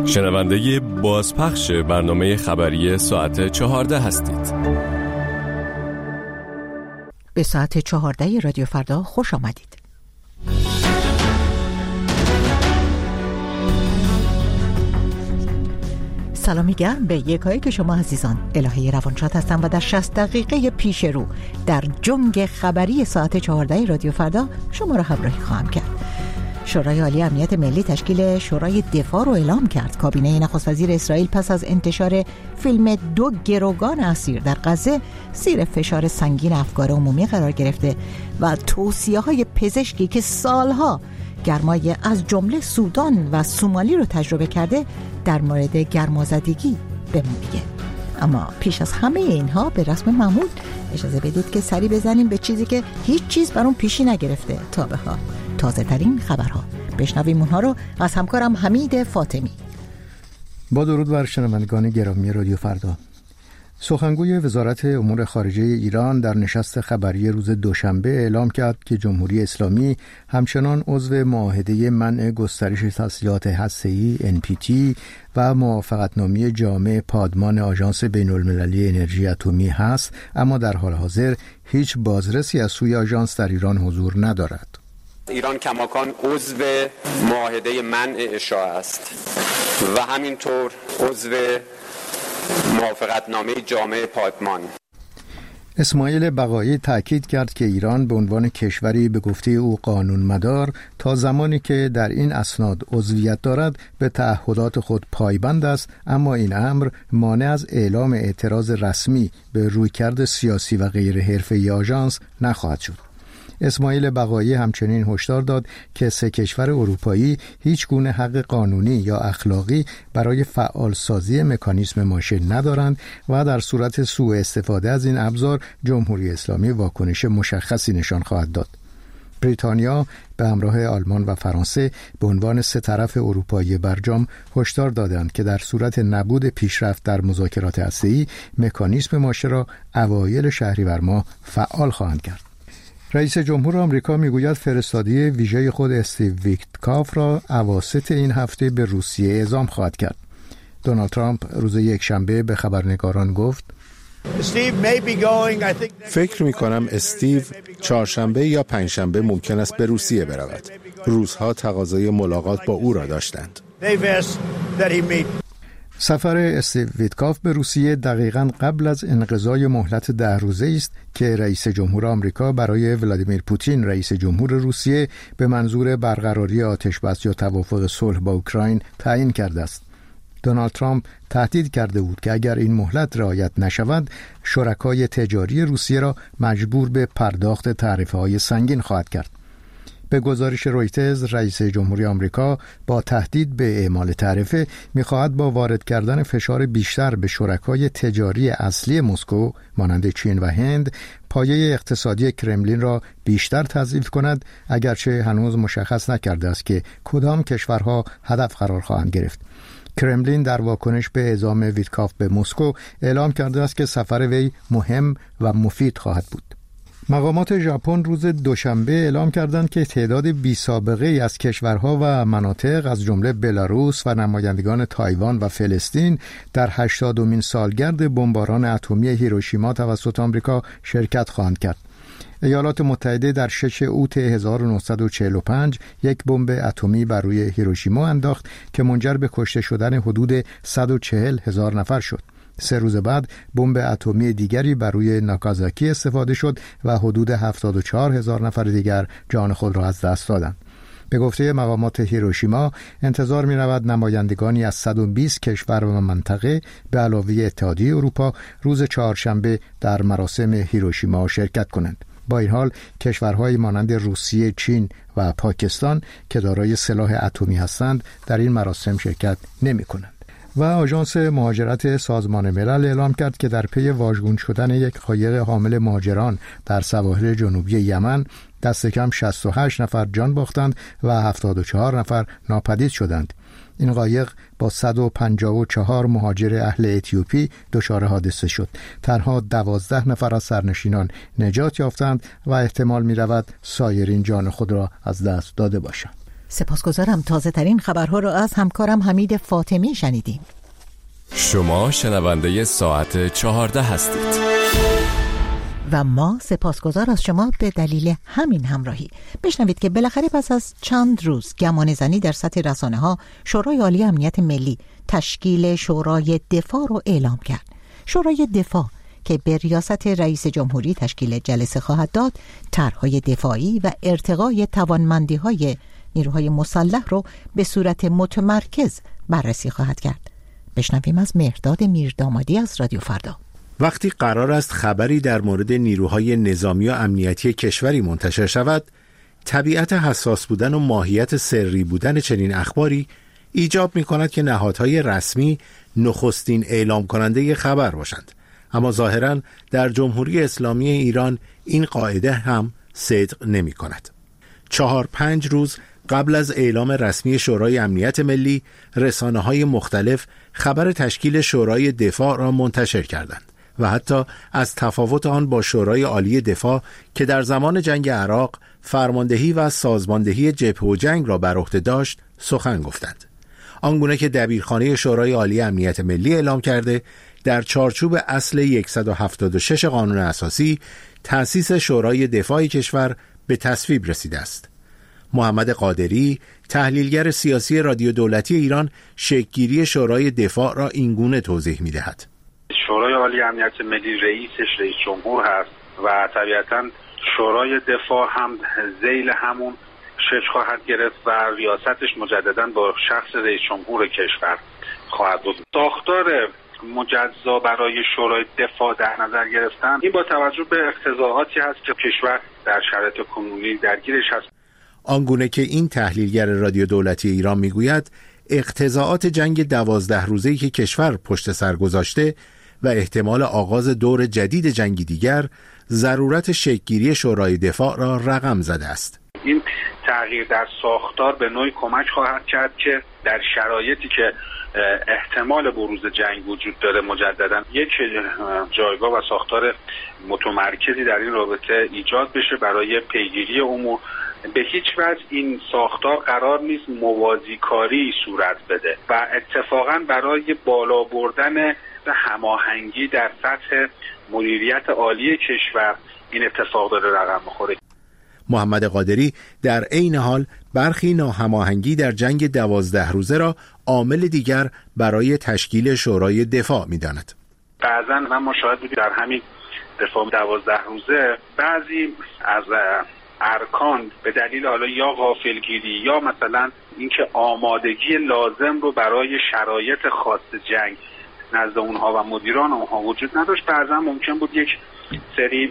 شنونده بازپخش برنامه خبری ساعت 14 هستید. به ساعت 14 رادیو فردا خوش آمدید. سلامی گرم به یکایی که شما عزیزان. الهه روانشاد هستم و در 60 دقیقه پیش رو در جنگ خبری ساعت 14 رادیو فردا شما را همراهی خواهم کرد. شورای عالی امنیت ملی تشکیل شورای دفاع رو اعلام کرد. کابینه نخست وزیر اسرائیل پس از انتشار فیلم 2 گروگان اسیر در غزه زیر فشار سنگین افکار عمومی قرار گرفته و توصیه‌های پزشکی که سالها گرمای از جمله سودان و سومالی رو تجربه کرده در مورد گرمازدگی به ما میگه. اما پیش از همه اینها به رسم معمول اجازه بدید که سری بزنیم به چیزی که هیچ چیز بر اون پیشی نگرفته تا به حال. تازه ترین خبرها. بشنویم اونها رو از همکارم حمید فاطمی. با درود بر شنوندگان گرامی رادیو فردا. سخنگوی وزارت امور خارجه ایران در نشست خبری روز دوشنبه اعلام کرد که جمهوری اسلامی همچنان عضو معاهده منع گسترش تسلیحات هسته‌ای NPT و موافقتنامه جامع پادمان آژانس بین‌المللی انرژی اتمی هست، اما در حال حاضر هیچ بازرسی از سوی آژانس در ایران حضور ندارد. ایران کماکان عضو معاهده منع اشاعه است و همینطور عضو موافقتنامه جامع پادمان. اسماعیل بقایی تأکید کرد که ایران به عنوان کشوری به گفته او قانون مدار تا زمانی که در این اسناد عضویت دارد به تعهدات خود پایبند است، اما این امر مانع از اعلام اعتراض رسمی به رویکرد سیاسی و غیر حرفه‌ای آژانس نخواهد شد. اسماعیل بقایی همچنین هشدار داد که 3 کشور اروپایی هیچ گونه حق قانونی یا اخلاقی برای فعالسازی مکانیزم ماشه ندارند و در صورت سوء استفاده از این ابزار جمهوری اسلامی واکنش مشخصی نشان خواهد داد. بریتانیا به همراه آلمان و فرانسه به عنوان 3 طرف اروپایی برجام هشدار دادند که در صورت نبود پیشرفت در مذاکرات هسته‌ای مکانیزم ماشه را اوایل شهریور ماه فعال خواهند کرد. رئیس جمهور آمریکا میگوید فرستادی ویژه خود استیو ویتکاف را اواسط این هفته به روسیه اعزام خواهد کرد. دونالد ترامپ روز یکشنبه به خبرنگاران گفت: فکر می‌کنم استیو چهارشنبه یا پنجشنبه ممکن است به روسیه برود. روس‌ها تقاضای ملاقات با او را داشتند. سفر استیو ویتکاف به روسیه دقیقاً قبل از انقضای مهلت 10 روزه است که رئیس جمهور آمریکا برای ولادیمیر پوتین رئیس جمهور روسیه به منظور برقراری آتشبس یا توافق صلح با اوکراین تعیین کرده است. دونالد ترامپ تهدید کرده بود که اگر این مهلت رعایت نشود شرکای تجاری روسیه را مجبور به پرداخت تعرفه‌های سنگین خواهد کرد. به گزارش رویترز، رئیس جمهوری آمریکا با تهدید به اعمال تعرفه می‌خواهد با وارد کردن فشار بیشتر به شرکای تجاری اصلی مسکو مانند چین و هند پایه اقتصادی کرملین را بیشتر تضعیف کند، اگرچه هنوز مشخص نکرده است که کدام کشورها هدف قرار خواهند گرفت. کرملین در واکنش به اعزام ویتکاف به مسکو اعلام کرده است که سفر وی مهم و مفید خواهد بود. مقامات ژاپن روز دوشنبه اعلام کردند که تعداد بی‌سابقه‌ای از کشورها و مناطق از جمله بلاروس و نمایندگان تایوان و فلسطین در 80مین سالگرد بمباران اتمی هیروشیما توسط آمریکا شرکت خواهند کرد. ایالات متحده در 6 اوت 1945 یک بمب اتمی بر روی هیروشیما انداخت که منجر به کشته شدن حدود 140,000 نفر شد. 3 روز بعد بمب اتمی دیگری بر روی ناکازاکی استفاده شد و حدود 74,000 نفر دیگر جان خود را از دست دادند. به گفته مقامات هیروشیما انتظار می‌رود نمایندگانی از 120 کشور و منطقه به علاوه اتحادیه اروپا روز چهارشنبه در مراسم هیروشیما شرکت کنند. با این حال کشورهای مانند روسیه، چین و پاکستان که دارای سلاح اتمی هستند در این مراسم شرکت نمی‌کنند. و آژانس مهاجرت سازمان ملل اعلام کرد که در پی واژگون شدن یک قایق حامل مهاجران در سواحل جنوبی یمن دست کم 68 نفر جان باختند و 74 نفر ناپدید شدند. این قایق با 154 مهاجر اهل اتیوپی دچار حادثه شد. تنها 12 نفر از سرنشینان نجات یافتند و احتمال می رود سایرین جان خود را از دست داده باشند. سپاسگزارم. تازه ترین خبرها را از همکارم حمید فاطمی شنیدیم. شما شنونده ساعت 14 هستید و ما سپاسگزار از شما به دلیل همین همراهی. بشنوید که بالاخره پس از چند روز گمان زنی در سطح رسانه‌ها، شورای عالی امنیت ملی تشکیل شورای دفاع رو اعلام کرد. شورای دفاع که به ریاست رئیس جمهوری تشکیل جلسه خواهد داد، طرح‌های دفاعی و ارتقای توانمندی‌های نیروهای مسلح رو به صورت متمرکز بررسی خواهد کرد. بشنویم از مهرداد میردامادی از رادیو فردا. وقتی قرار است خبری در مورد نیروهای نظامی و امنیتی کشوری منتشر شود، طبیعت حساس بودن و ماهیت سری بودن چنین اخباری ایجاب می کند که نهادهای رسمی نخستین اعلام کننده خبر باشند. اما ظاهراً در جمهوری اسلامی ایران این قاعده هم صدق نمی کند. 4-5 روز قبل از اعلام رسمی شورای امنیت ملی، رسانه‌های مختلف خبر تشکیل شورای دفاع را منتشر کردند و حتی از تفاوت آن با شورای عالی دفاع که در زمان جنگ عراق فرماندهی و سازماندهی جبهه و جنگ را بر عهده داشت سخن گفتند. آنگونه که دبیرخانه شورای عالی امنیت ملی اعلام کرده، در چارچوب اصل 176 قانون اساسی تأسیس شورای دفاع کشور به تصویب رسیده است. محمد قادری، تحلیلگر سیاسی رادیو دولتی ایران، شکل‌گیری شورای دفاع را اینگونه توضیح می‌دهد. شورای عالی امنیت ملی رئیسش رئیس جمهور هست و طبیعتاً شورای دفاع هم ذیل همون شکل خواهد گرفت و ریاستش مجدداً با شخص رئیس جمهور کشور خواهد بود. ساختار مجزا برای شورای دفاع در نظر گرفتن، این با توجه به اقتضاعاتی هست که کشور در شرایط کنونی درگیرش هست. آنگونه که این تحلیلگر رادیو دولتی ایران میگوید، اقتضاعات جنگ 12 روزه‌ای که کشور پشت سر گذاشته و احتمال آغاز دور جدید جنگی دیگر، ضرورت شکل‌گیری شورای دفاع را رقم زده است. این تغییر در ساختار به نوعی کمک خواهد کرد که در شرایطی که احتمال بروز جنگ وجود داره مجددا یک جایگاه و ساختار متمرکزی در این رابطه ایجاد بشه برای پیگیری امور. به هیچ وجه این ساختار قرار نیست موازیکاری صورت بده و اتفاقا برای بالا بردن هماهنگی در سطح مدیریت عالی کشور این اتفاق داره رقم میخوره. محمد قادری در عین حال برخی ناهماهنگی در جنگ 12 روزه را عامل دیگر برای تشکیل شورای دفاع می‌داند. بعضا من مشاهد بودیم در همین دفاع 12 روزه بعضی از ارکان به دلیل حالا یا غافلگیری یا مثلا اینکه آمادگی لازم رو برای شرایط خاص جنگ نزد اونها و مدیران اونها وجود نداشت، بعضا ممکن بود یک سری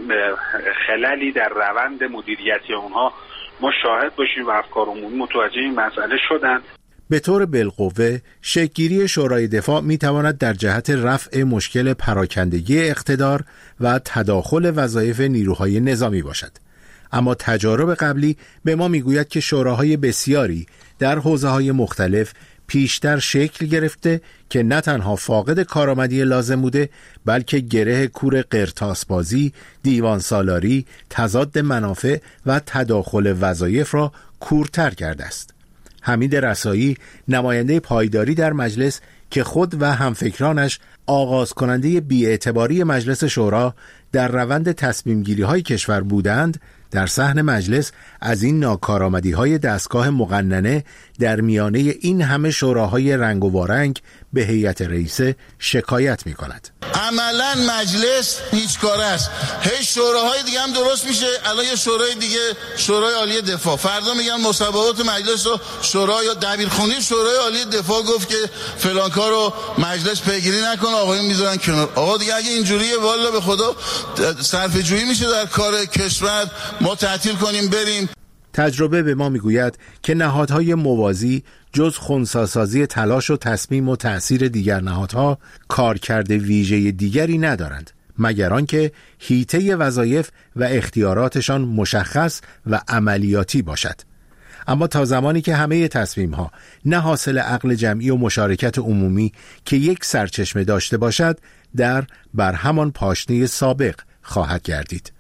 خللی در روند مدیریتی اونها ما شاهد باشیم و افکار عمومی متوجه این مسئله شدند. به طور بالقوه شکل‌گیری شورای دفاع می‌تواند در جهت رفع مشکل پراکندگی اقتدار و تداخل وظایف نیروهای نظامی باشد. اما تجارب قبلی به ما میگوید که شوراهای بسیاری در حوزه‌های مختلف پیشتر شکل گرفته که نه تنها فاقد کارآمدی لازم بوده، بلکه گره کور قرطاسبازی، دیوان سالاری، تضاد منافع و تداخل وظایف را کورتر کرده است. حمید رسایی، نماینده پایداری در مجلس که خود و همفکرانش آغاز کننده بی‌اعتباری مجلس شورا در روند تصمیم گیری های کشور بودند، در صحن مجلس از این ناکارآمدی های دستگاه مقننه در میانه این همه شوراهای رنگ و وارنگ به هیئت رئیسه شکایت می کند. عملا مجلس هیچ کاره است. هی شوراهای دیگه هم درست میشه. الان یه شورای دیگه، شورای عالی دفاع، فردا میگن مصوبات مجلس رو شورای دبیرخونه شورای عالی دفاع گفت که فلان کارو مجلس پیگیری نکنه، آقایون میذارن کنار. آقا دیگه اگه اینجوریه والا به خدا صرفه جویی میشه در کار کشور، ما تعطیل کنیم بریم. تجربه به ما میگوید که نهادهای موازی جز خنثی‌سازی تلاش و تصمیم و تأثیر دیگر نهادها کارکرد ویژه دیگری ندارند، مگر آنکه حیطه وظایف و اختیاراتشان مشخص و عملیاتی باشد. اما تا زمانی که همه تصمیم‌ها نه حاصل عقل جمعی و مشارکت عمومی که یک سرچشمه داشته باشد، بر همان پاشنه سابق خواهد گردید.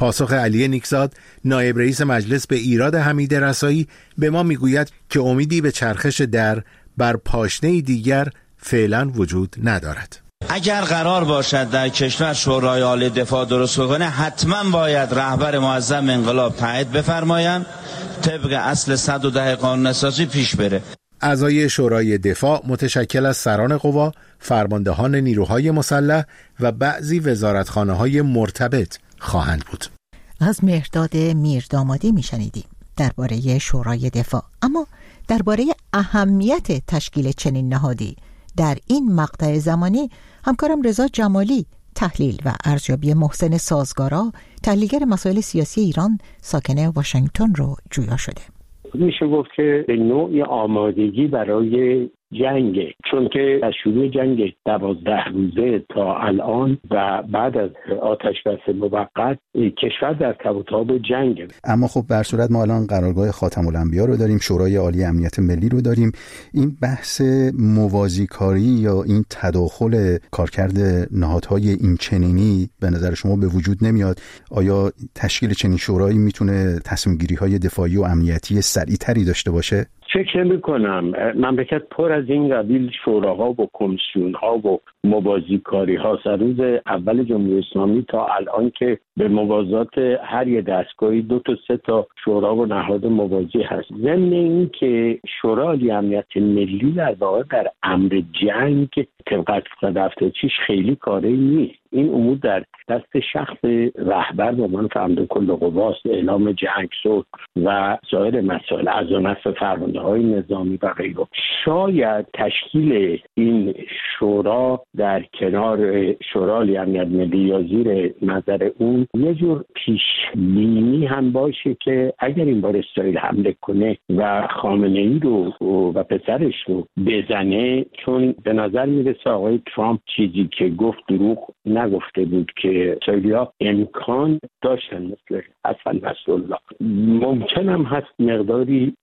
پاسخ علی نیکزاد نایب رئیس مجلس به ایراد حمید رسایی به ما میگوید که امیدی به چرخش در بر پاشنه دیگر فعلا وجود ندارد. اگر قرار باشد در کشور شورای عالی دفاع درست کنه، حتما باید رهبر معظم انقلاب تایید بفرمایند، طبق اصل 110 قانون اساسی پیش بره. اعضای شورای دفاع متشکل از سران قوا، فرماندهان نیروهای مسلح و بعضی وزارتخانه‌های مرتبط خواهند بود. از مهرداد میردامادی میشنیدیم درباره شورای دفاع. اما درباره اهمیت تشکیل چنین نهادی در این مقطع زمانی همکارم رضا جمالی تحلیل و ارزیابی محسن سازگارا، تحلیلگر مسائل سیاسی ایران ساکن واشنگتن رو جویا شده. میشه گفت که به نوعی آمادگی برای جنگ، چون که از شروع جنگ 12 روزه تا الان و بعد از آتش بس موقت کشور در تب و تاب جنگ. اما خب به هر صورت ما الان قرارگاه خاتم الانبیا رو داریم، شورای عالی امنیت ملی رو داریم. این بحث موازیکاری یا این تداخل کارکرد نهادهای این چنینی به نظر شما به وجود نمیاد؟ آیا تشکیل چنین شورایی میتونه تصمیم گیری های دفاعی و امنیتی سریعتری داشته باشه؟ فکر میکنم مملکت پر از این قبیل شوراها و کمیسیون‌ها و موازیکاری ها از روز اول جمهوری اسلامی تا الان که به موازات هر یه دستگاهی 2 تا 3 تا شورا و نهاد موازی هست. ضمن این که شورای عالی امنیت ملی در واقع در امر جنگ طبق دفترچیش خیلی کاری نیست. این امور در دست شخص رهبر به عنوان فرمانده کل قواست، اعلام جنگ، صلح و سایر مسائل، از نصب فرمانده‌های نظامی و غیره. شاید تشکیل این شورا در کنار شورای عالی امنیت ملی یا زیر نظر اون یه جور پیش بینی هم باشه که اگر این بار اسرائیل حمله کنه و خامنه‌ای رو و پسرش رو بزنه، چون به نظر میرسه آقای ترامپ چیزی که گفت دروغ نگفته بود که اسرائیلیا امکان داشتن مثل حسن نصرالله. ممکن هم هست مقداری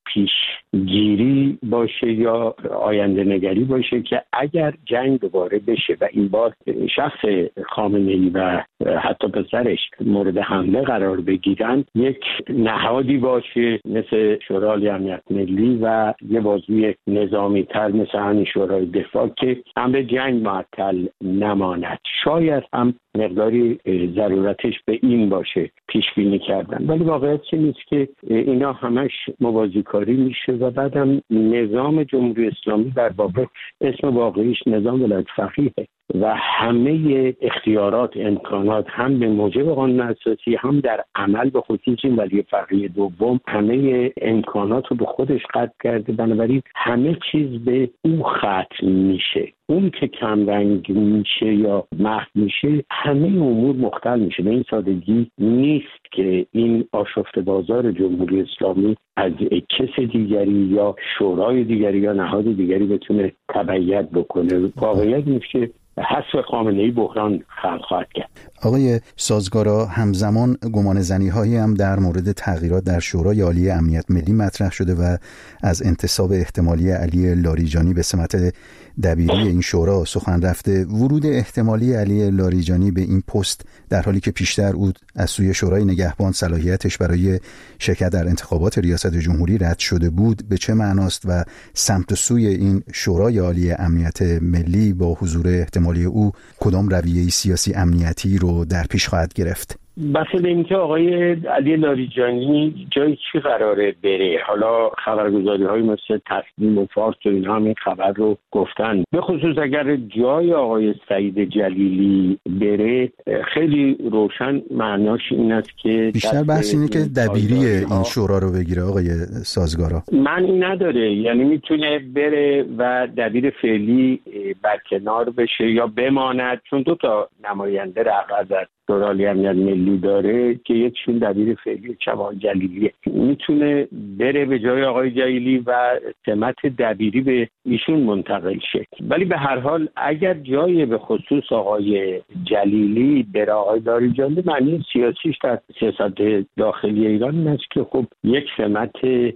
پیشگیری باشه یا آینده نگری باشه که اگر جنگ دوباره بشه و این بار شخص خامنه‌ای و حتی پسرش مورد حمله قرار بگیرن، یک نهادی باشه مثل شورای عالی امنیت ملی و یه بازوی نظامی تر مثل همین شورای دفاع که امر جنگ معطل نماند. شاید هم مقداری ضرورتش به این باشه پیش بینی کردن، ولی واقعیت چه نیست که اینا همش موازیکاری میشه و بعدم نظام جمهوری اسلامی در واقع اسم واقعیش نظام ولایت فقیهه و همه اختیارات، امکانات هم به موجب قانون اساسی هم در عمل به خصوص این ولی فقیه دوم همه امکانات رو به خودش قطع کرده. بنابراین همه چیز به او ختم میشه. اون که کم رنگ میشه یا محو میشه، همه امور مختل میشه. به این سادگی نیست که این آشفته بازار جمهوری اسلامی از کس دیگری یا شورای دیگری یا نهاد دیگری بتونه تبعیت بکنه. واقعیت نیست که حذف خامنه‌ای بحران خلق خواهد کرد. آقای سازگارا، همزمان گمانه‌زنی‌هایی هم در مورد تغییرات در شورای عالی امنیت ملی مطرح شده و از انتصاب احتمالی علی لاریجانی به سمت دبیری این شورا سخن رفته. ورود احتمالی علی لاریجانی به این پست در حالی که پیشتر او از سوی شورای نگهبان صلاحیتش برای شرکت در انتخابات ریاست جمهوری رد شده بود، به چه معناست و سمت سوی این شورای عالی امنیت ملی با حضور احتمالی او کدام رویه سیاسی امنیتی رو در پیش خواهد گرفت؟ بحث اینکه آقای علی لاریجانی جای چی قراره بره، حالا خبرگزاری های مثل تصمیم و فارس و اینا هم این خبر رو گفتن. به خصوص اگر جای آقای سعید جلیلی بره، خیلی روشن معناش این است که بیشتر بحث اینه که دبیری این شورا رو بگیره. آقای سازگارا، معنی نداره، یعنی میتونه بره و دبیر فعلی برکنار بشه یا بماند، چون 2 تا نماینده رهبر در شورای عالی امنیت ملی داره که یکشون دبیر فعلی آقای جلیلیه. میتونه بره به جای آقای جلیلی و سمت دبیری به ایشون منتقل شه. ولی به هر حال اگر جای به خصوص آقای جلیلی بره آقای لاریجانی، معنی سیاسیش در سیاست داخلی ایران این است که خب یک سمت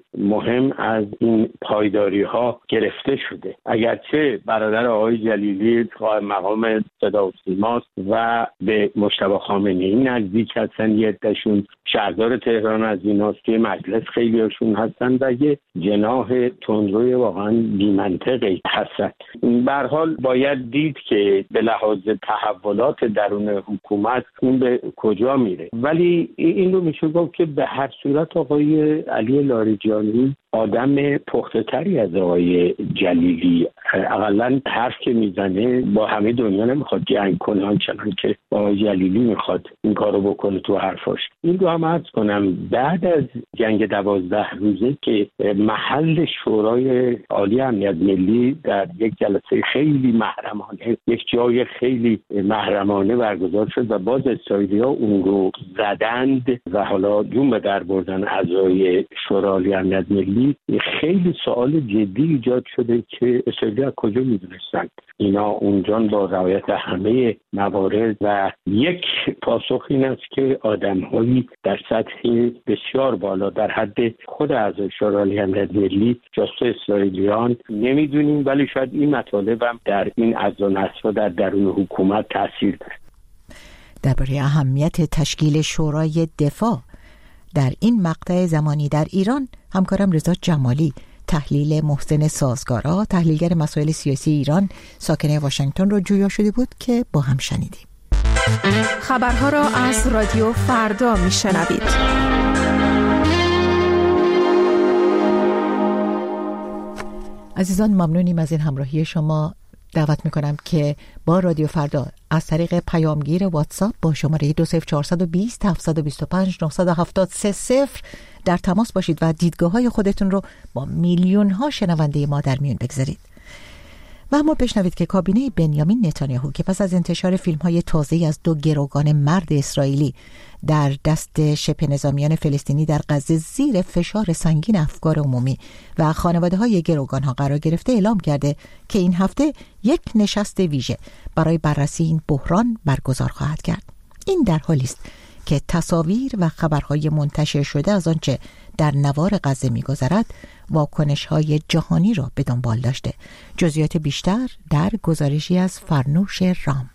مهم از این پایداری ها گرفته شده. اگرچه برادر آقای جلیلی قائم مقام صدا و سیماست و به مجتبی خامنه‌ای نزدیک هستن، یه عده‌شون شهردار تهران از ایناست که مجلس خیلی هاشون هستن و یه جناح تندروی واقعا بی‌منطقی هستن. به هر حال باید دید که به لحاظ تحولات درون حکومت اون به کجا میره، ولی این رو میشه گفت که به هر صورت آقای علی لاریجانی آدم پخته‌تری از آقای جلیلی، اقلا حرف که میزنه با همه دنیا نمیخواد جنگ کنه آنچنان که با آقای جلیلی میخواد این کارو بکنه تو حرفاش. این رو هم عرض کنم بعد از جنگ 12 روزه که محل شورای عالی امنیت ملی در یک جلسه خیلی محرمانه، یک جای خیلی محرمانه برگزار شد و باز اسرائیلی‌ها اون رو زدند و حالا جون به در بردن اعضای شورای عالی امنیت ملی، خیلی سوال جدی ایجاد شده که اسرائیلی‌ها کجا میدونستند اینا اونجا با رعایت همه موارد. و یک پاسخ این است که آدم‌هایی در سطح بسیار بالا در حد خود اعضای شورای عالی امنیت ملی جاسوس اسرائیلیان نمیدونیم، ولی شاید این مطالب هم در این عزا نسوا در درون حکومت تاثیر داره. درباره اهمیت تشکیل شورای دفاع در این مقطع زمانی در ایران، همکارم رضا جمالی تحلیل محسن سازگارا، تحلیلگر مسائل سیاسی ایران ساکن واشنگتن رو جویا شده بود که با هم شنیدیم. خبرها را از رادیو فردا میشنوید. عزیزان ممنونیم از این همراهی شما. دعوت میکنم که با رادیو فردا از طریق پیامگیر واتساپ با شماره 20420 725 973 در تماس باشید و دیدگاه‌های خودتون رو با میلیون‌ها شنونده ما در میون بگذارید. و اما بشنوید که کابینه بنیامین نتانیاهو که پس از انتشار فیلم‌های تازه‌ای از 2 گروگان مرد اسرائیلی در دست شبه نظامیان فلسطینی در غزه زیر فشار سنگین افکار عمومی و خانواده‌های گروگان‌ها قرار گرفته، اعلام کرده که این هفته یک نشست ویژه برای بررسی این بحران برگزار خواهد کرد. این در حالی است که تصاویر و خبرهای منتشر شده از آنچه در نوار غزه می‌گذرد واکنش‌های جهانی را به دنبال داشته. جزئیات بیشتر در گزارشی از فرنوش رام.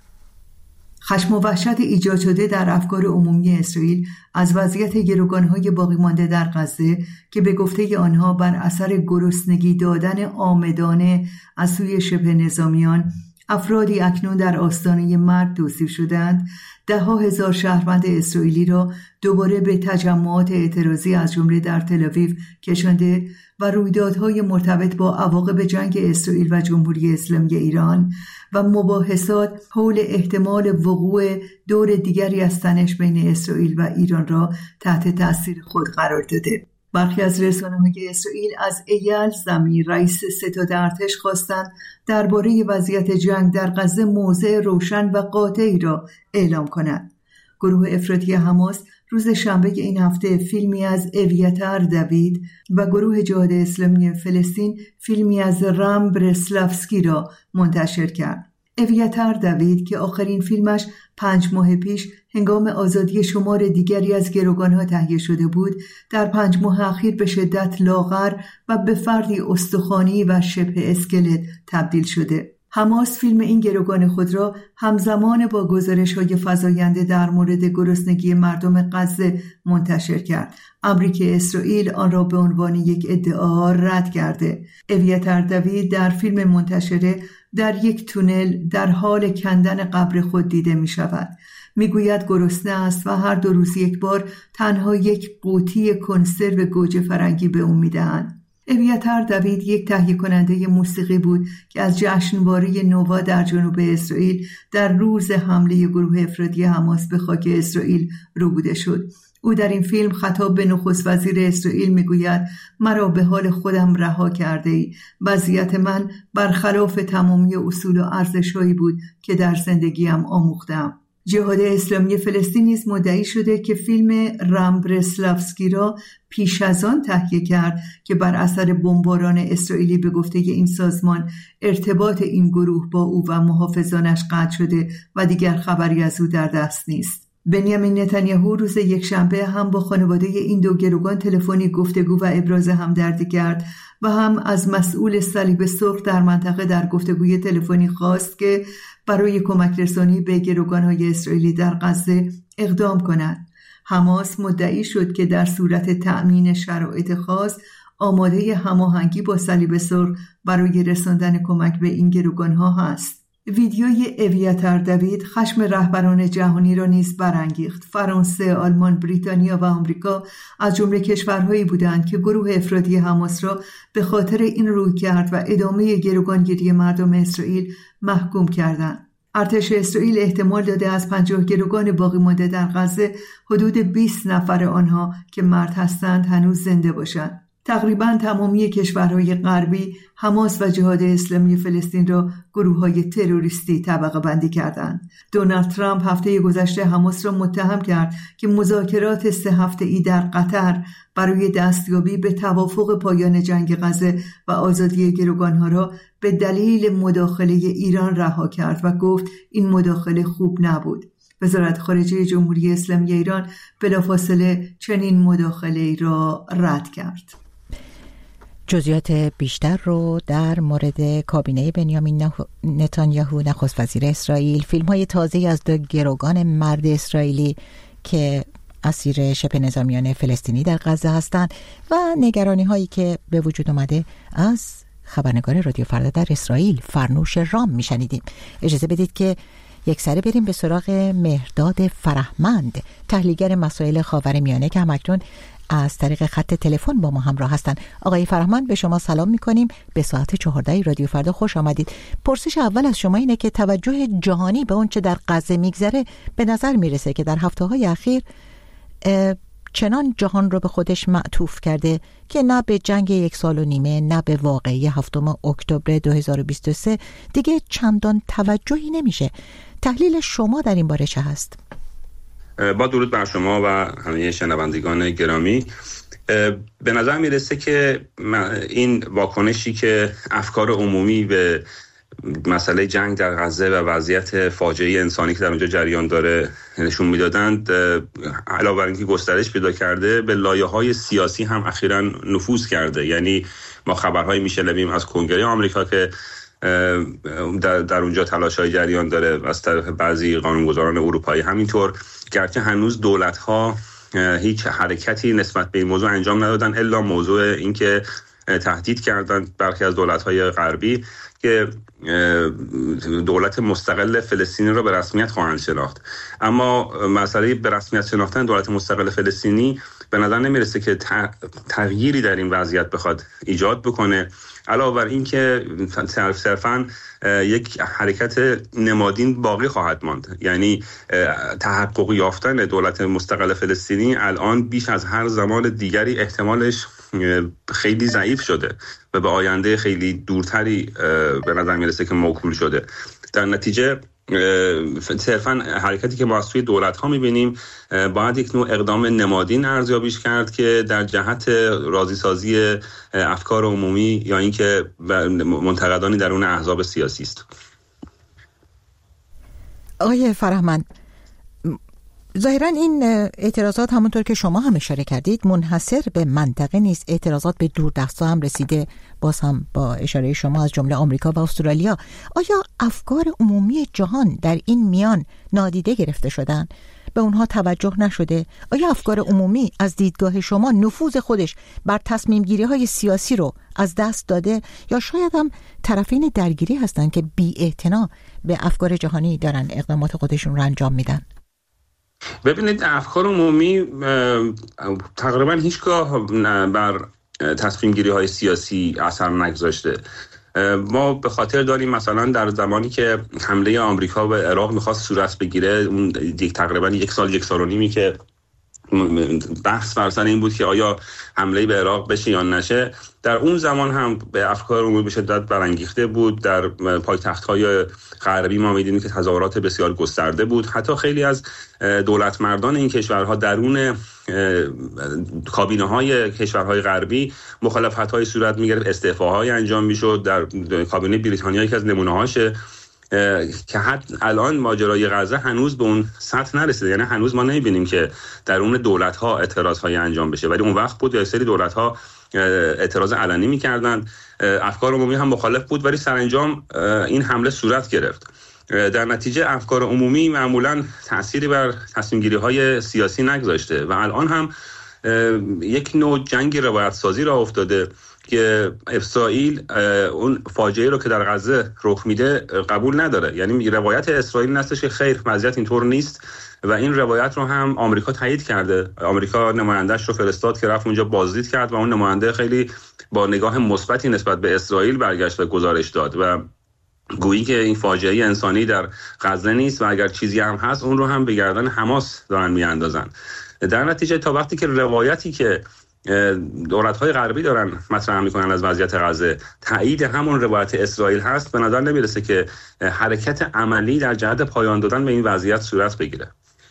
خشم و وحشت ایجاد شده در افکار عمومی اسرائیل از وضعیت گروگان‌های باقی مانده در غزه که به گفته آنها بر اثر گرسنگی دادن عامدانه از سوی شبه نظامیان افرادی اکنون در آستانه مرگ توصیف شدند، ده‌ها هزار شهروند اسرائیلی را دوباره به تجمعات اعتراضی از جمله در تل‌آویو کشانده و رویدادهای مرتبط با عواقب جنگ اسرائیل و جمهوری اسلامی ایران و مباحثات حول احتمال وقوع دور دیگری از تنش بین اسرائیل و ایران را تحت تأثیر خود قرار داده. برخی از رسانه‌های اسرائیل از ایال زمیر رئیس ستاد ارتش خواستند درباره وضعیت جنگ در غزه موضع روشن و قاطعی را اعلام کند. گروه افراطی حماس روز شنبه این هفته فیلمی از اویاتار داوید و گروه جهاد اسلامی فلسطین فیلمی از رام برسلافسکی را منتشر کرد. اویاتار داوید که آخرین فیلمش 5 ماه پیش هنگام آزادی شمار دیگری از گروگان‌ها تهیه شده بود، در 5 ماه اخیر به شدت لاغر و به فردی استخوانی و شبه اسکلت تبدیل شده. حماس فیلم این گروگان خود را همزمان با گزارش‌های فزاینده در مورد گرسنگی مردم غزه منتشر کرد، امری که اسرائیل آن را به عنوان یک ادعا رد کرده. اویاتار داوید در فیلم منتشره در یک تونل در حال کندن قبر خود دیده می شود. می گوید گرسنه است و هر 2 روز یک بار تنها یک قوطی کنسرو گوجه فرنگی به او می دهند. اویاتار داوید یک تهیه کننده موسیقی بود که از جشنواره نووا در جنوب اسرائیل در روز حمله گروه افراطی حماس به خاک اسرائیل روبوده شد. او در این فیلم خطاب به نخست وزیر اسرائیل میگوید مرا به حال خودم رها کرده ای. وضعیت من برخلاف تمامی اصول و ارزش‌هایی بود که در زندگیم آموختم. جهاد اسلامی فلسطین نیز مدعی شده که فیلم رام برسلافسکی را پیش از آن تهیه کرد که بر اثر بمباران اسرائیلی به گفته این سازمان ارتباط این گروه با او و محافظانش قطع شده و دیگر خبری از او در دست نیست. بنیامین نتانیاهو روز یکشنبه هم با خانواده این 2 گروگان تلفنی گفتگو و ابراز همدردی کرد و هم از مسئول صلیب سرخ در منطقه در گفتگوی تلفنی خواست که برای کمک رسانی به گروگان‌های اسرائیلی در غزه اقدام کند. حماس مدعی شد که در صورت تأمین شرایط خاص آماده هماهنگی با صلیب سرخ برای رساندن کمک به این گروگانها هست. ویدیوی اویاتر دوید خشم رهبران جهانی را نیز برانگیخت. فرانسه، آلمان، بریتانیا و آمریکا از جمله کشورهایی بودند که گروه افرادی حماس را به خاطر این رویکرد و ادامه گروگانگیری مردم اسرائیل محکوم کردند. ارتش اسرائیل احتمال داده از 50 گروگان باقی مانده در غزه حدود 20 نفر آنها که مرد هستند هنوز زنده باشند. تقریباً تمامی کشورهای غربی حماس و جهاد اسلامی فلسطین را گروه‌های تروریستی طبقه بندی کردند. دونالد ترامپ هفته گذشته حماس را متهم کرد که مذاکرات 3 هفته‌ای در قطر برای دستیابی به توافق پایان جنگ غزه و آزادی گروگانها را به دلیل مداخله ایران رها کرد و گفت این مداخله خوب نبود. وزارت خارجه جمهوری اسلامی ایران بلافاصله چنین مداخله‌ای را رد کرد. جزئیات بیشتر رو در مورد کابینه بنیامین نتانیاهو نخست وزیر اسرائیل، فیلم‌های تازه از 2 گروگان مرد اسرائیلی که اسیر شبه نظامیان فلسطینی در غزه هستند و نگرانی‌هایی که به وجود اومده از خبرنگار رادیو فردا در اسرائیل فرنوش رام میشنیدیم. اجازه بدید که یک سره بریم به سراغ مهرداد فرهمند، تحلیلگر مسائل خاورمیانه که همکنون از طریق خط تلفن با ما همراه هستند. آقای فرهمند، به شما سلام میکنیم. به ساعت 14 رادیو فردا خوش آمدید. پرسش اول از شما اینه که توجه جهانی به اون چه در غزه میگذره به نظر میرسه که در هفته‌های اخیر چنان جهان رو به خودش معطوف کرده که نه به جنگ 1.5 سال نه به واقعه 7 اکتبر 2023 دیگه چندان توجهی نمیشه. تحلیل شما در این باره چه هست؟ با درود بر شما و همه شنوندگان گرامی، به نظر میرسه که این واکنشی که افکار عمومی به مسئله جنگ در غزه و وضعیت فاجعه انسانی که در اونجا جریان داره نشون میدادند، علاوه بر اینکه گسترش پیدا کرده به لایه‌های سیاسی هم اخیراً نفوذ کرده. یعنی ما خبرهایی میشنویم از کنگره آمریکا که در اونجا تلاش‌های جریان داره از طرف بعضی قانونگذاران اروپایی، همینطور گرچه هنوز دولت‌ها هیچ حرکتی نسبت به این موضوع انجام ندادن الا موضوع اینکه تهدید کردن برخی از دولت‌های غربی که دولت مستقل فلسطینی را به رسمیت خواهند شناخت. اما مسئله به رسمیت شناختن دولت مستقل فلسطینی به نظر نمیرسه که تغییری در این وضعیت بخواد ایجاد بکنه، علاوه بر این که صرفاً یک حرکت نمادین باقی خواهد ماند. یعنی تحقق یافتن دولت مستقل فلسطینی الان بیش از هر زمان دیگری احتمالش خیلی ضعیف شده و به آینده خیلی دورتری به نظر میرسه که موکول شده. در نتیجه صرفاً حرکتی که ما از سوی دولت‌ها می‌بینیم باید یک نوع اقدام نمادین ارزیابیش کرد که در جهت راضی‌سازی افکار عمومی یا اینکه منتقدانی درون احزاب سیاسی است. آقای فرهمند، ظاهراً این اعتراضات همونطور که شما هم اشاره کردید منحصر به منطقه نیست، اعتراضات به دوردست‌ها هم رسیده، باز هم با اشاره شما از جمله آمریکا و استرالیا. آیا افکار عمومی جهان در این میان نادیده گرفته شدن؟ به اونها توجه نشده؟ آیا افکار عمومی از دیدگاه شما نفوذ خودش بر تصمیم گیری های سیاسی رو از دست داده یا شاید هم طرفین درگیری هستن که بی‌اعتنا به افکار جهانی دارن اقدامات خودشون رو انجام میدن؟ ببینید، افکار عمومی تقریبا هیچگاه بر تصمیم گیری های سیاسی اثر نگذاشته. ما به خاطر داریم مثلا در زمانی که حمله آمریکا به عراق میخواست صورت بگیره، اون تقریبا 1 سال 1.5 سال که بحث بر سر این بود که آیا حمله به عراق بشه یا نشه، در اون زمان هم به افکار عمومی به شدت برانگیخته بود. در پایتخت‌های غربی ما می‌دیدیم که تظاهرات بسیار گسترده بود. حتی خیلی از دولت مردان این کشورها درون کابینه‌های کشورهای غربی مخالفت‌های صورت می‌گرفت، استعفاهای انجام می‌شد. در کابینه بریتانیا یکی از نمونه‌هاشه که حتی الان ماجرای غزه هنوز به اون سطح نرسیده. یعنی هنوز ما نمی‌بینیم که درون دولت‌ها اعتراض‌های انجام بشه، ولی اون وقت بود یه سری دولت‌ها اعتراض علنی می‌کردند. افکار عمومی هم مخالف بود، ولی سرانجام این حمله صورت گرفت. در نتیجه افکار عمومی معمولا تأثیری بر تصمیم گیری های سیاسی نگذاشته و الان هم یک نوع جنگ روایت سازی را افتاده که اسرائیل اون فاجعه رو که در غزه رخ میده قبول نداره. یعنی روایت اسرائیل هستش که خیر وضعیت اینطور نیست و این روایت رو هم آمریکا تایید کرده. آمریکا نماینده‌اش رو فرستاد که رفت اونجا بازدید کرد و اون نماینده خیلی با نگاه مثبتی نسبت به اسرائیل برگشت و گزارش داد و گویی که این فاجعه انسانی در غزه نیست و اگر چیزی هم هست اون رو هم به گردن حماس دارن میاندازن. در نتیجه تا وقتی که روایتی که دولت‌های غربی دارن مطرح میکنن از وضعیت غزه تایید همون روایت اسرائیل هست، به نظر نمیرسه که حرکت عملی در جهت پایان دادن به این وضعیت صورت بگیره.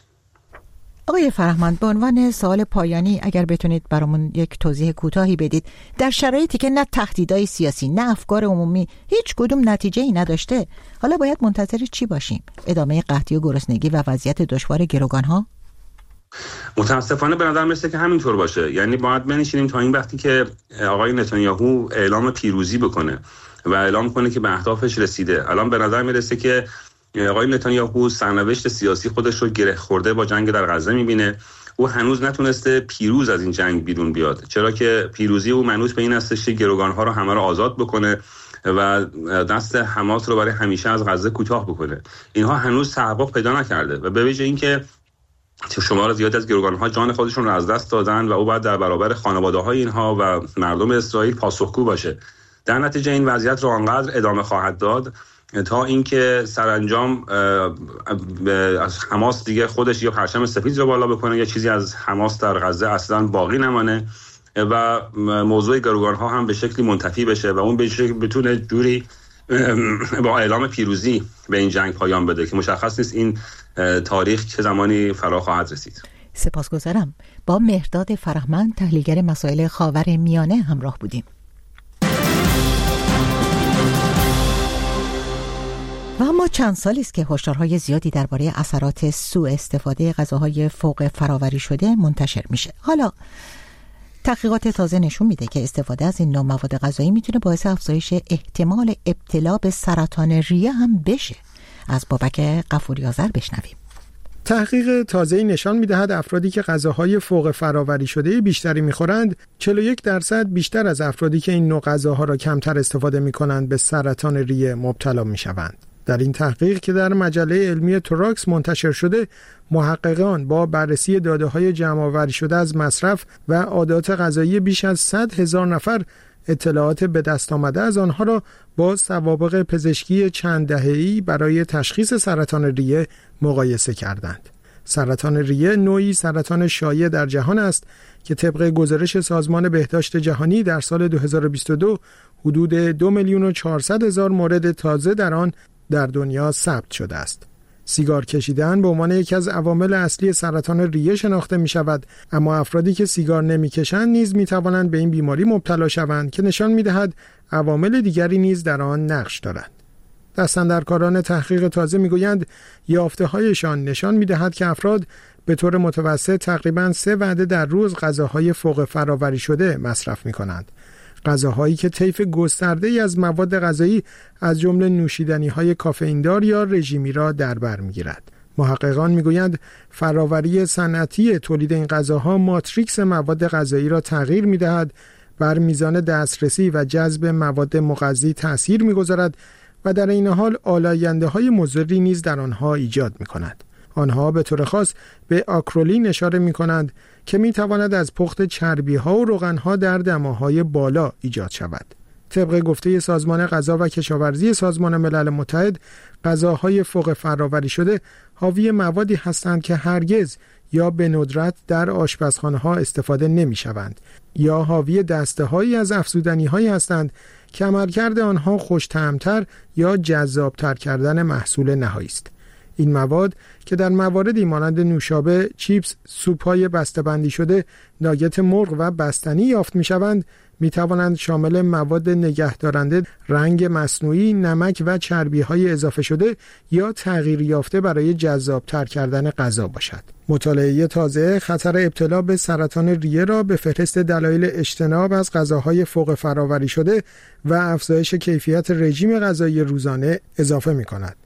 آقای فرهمند، به عنوان سوال پایانی اگر بتونید برامون یک توضیح کوتاهی بدید، در شرایطی که نه تهدیدهای سیاسی نه افکار عمومی هیچ کدوم نتیجه‌ای نداشته، حالا باید منتظر چی باشیم؟ ادامه قحطی و گرسنگی و وضعیت دشوار گروگان‌ها؟ متاسفانه به نظر میرسه که همینطور باشه. یعنی باید بنشینیم تا این وقتی که آقای نتانیاهو اعلام پیروزی بکنه و اعلام کنه که به اهدافش رسیده. الان به نظر میرسه که آقای نتانیاهو سرنوشت سیاسی خودش رو گره خورده با جنگ در غزه میبینه. او هنوز نتونسته پیروز از این جنگ بیرون بیاد، چرا که پیروزی او منوط به این هستش که گروگان‌ها رو همه رو آزاد بکنه و دست حماس رو برای همیشه از غزه کوتاه بکنه. اینها هنوز تحقق پیدا نکرده و به ویژه اینکه شمار زیادی از گروگان‌ها جان خودشون رو از دست دادن و او باید در برابر خانواده‌های اینها و مردم اسرائیل پاسخگو باشه. در نتیجه این وضعیت رو آنقدر ادامه خواهد داد تا اینکه سرانجام از حماس دیگه خودش یا پرچم سفید رو بالا بکنه یا چیزی از حماس در غزه اصلا باقی نمانه و موضوع گروگان‌ها هم به شکلی منتفی بشه و اون به شکلی بتونه جوری با اعلام پیروزی به این جنگ پایان بده که مشخص نیست این تاریخ چه زمانی فرا خواهد رسید. سپاسگزارم. با مهرداد فرهمند، تحلیلگر مسائل خاورمیانه همراه بودیم. و اما چند سالی است که هشدارهای زیادی درباره اثرات سوء استفاده غذاهای فوق فراوری شده منتشر میشه. حالا تحقیقات تازه نشون میده که استفاده از این نوع مواد غذایی میتونه باعث افزایش احتمال ابتلا به سرطان ریه هم بشه. از بابک غفوری آذر بشنویم. تحقیق تازه‌ای نشان می‌دهد افرادی که غذاهای فوق فراوری شده بیشتری می‌خورند 41% بیشتر از افرادی که این نوع غذاها را کمتر استفاده می‌کنند به سرطان ریه مبتلا می‌شوند. در این تحقیق که در مجله علمی توراکس منتشر شده، محققان با بررسی داده‌های جمع‌آوری شده از مصرف و عادات غذایی بیش از 100,000 نفر اطلاعات به دست آمده از آنها را با سوابق پزشکی چند دهه‌ای برای تشخیص سرطان ریه مقایسه کردند. سرطان ریه نوعی سرطان شایع در جهان است که طبق گزارش سازمان بهداشت جهانی در سال 2022 حدود 2,400,000 مورد تازه در آن در دنیا ثبت شده است. سیگار کشیدن به عنوان یکی از عوامل اصلی سرطان ریه شناخته می شود، اما افرادی که سیگار نمی کشند نیز می توانند به این بیماری مبتلا شوند که نشان می دهد عوامل دیگری نیز در آن نقش دارند. دستاندرکاران تحقیق تازه می گویند یافته‌هایشان نشان می دهد که افراد به طور متوسط تقریباً 3 وعده در روز غذاهای فوق فراوری شده مصرف می کنند. غذاهایی که طیف گسترده‌ای از مواد غذایی از جمله نوشیدنی‌های کافئیندار یا رژیمی را در بر می‌گیرد. محققان می‌گویند فراوری صنعتی تولید این غذاها ماتریکس مواد غذایی را تغییر می‌دهد، بر میزان دسترسی و جذب مواد مغذی تأثیر می‌گذارد و در این حال آلاینده‌های مضری نیز در آنها ایجاد می‌کند. آنها به طور خاص به آکرولین اشاره می‌کنند که می‌تواند از پخت چربی‌ها و روغن‌ها در دماهای بالا ایجاد شود. طبق گفته سازمان غذا و کشاورزی سازمان ملل متحد، غذاهای فوق فراوری شده حاوی موادی هستند که هرگز یا به ندرت در آشپزخانه‌ها استفاده نمی‌شوند یا حاوی دسته‌هایی از افزودنی‌هایی هستند که عملکرد آنها خوش‌طعم‌تر یا جذاب‌تر کردن محصول نهایی است. این مواد که در مواردی مانند نوشابه، چیپس، سوپ‌های بسته‌بندی شده، ناگت مرغ و بستنی یافت می‌شوند، می‌توانند شامل مواد نگهدارنده، رنگ مصنوعی، نمک و چربی‌های اضافه شده یا تغییر یافته برای جذاب‌تر کردن غذا باشد. مطالعه تازه خطر ابتلا به سرطان ریه را به فهرست دلایل اجتناب از غذاهای فوق فراوری شده و افزایش کیفیت رژیم غذایی روزانه اضافه می‌کند.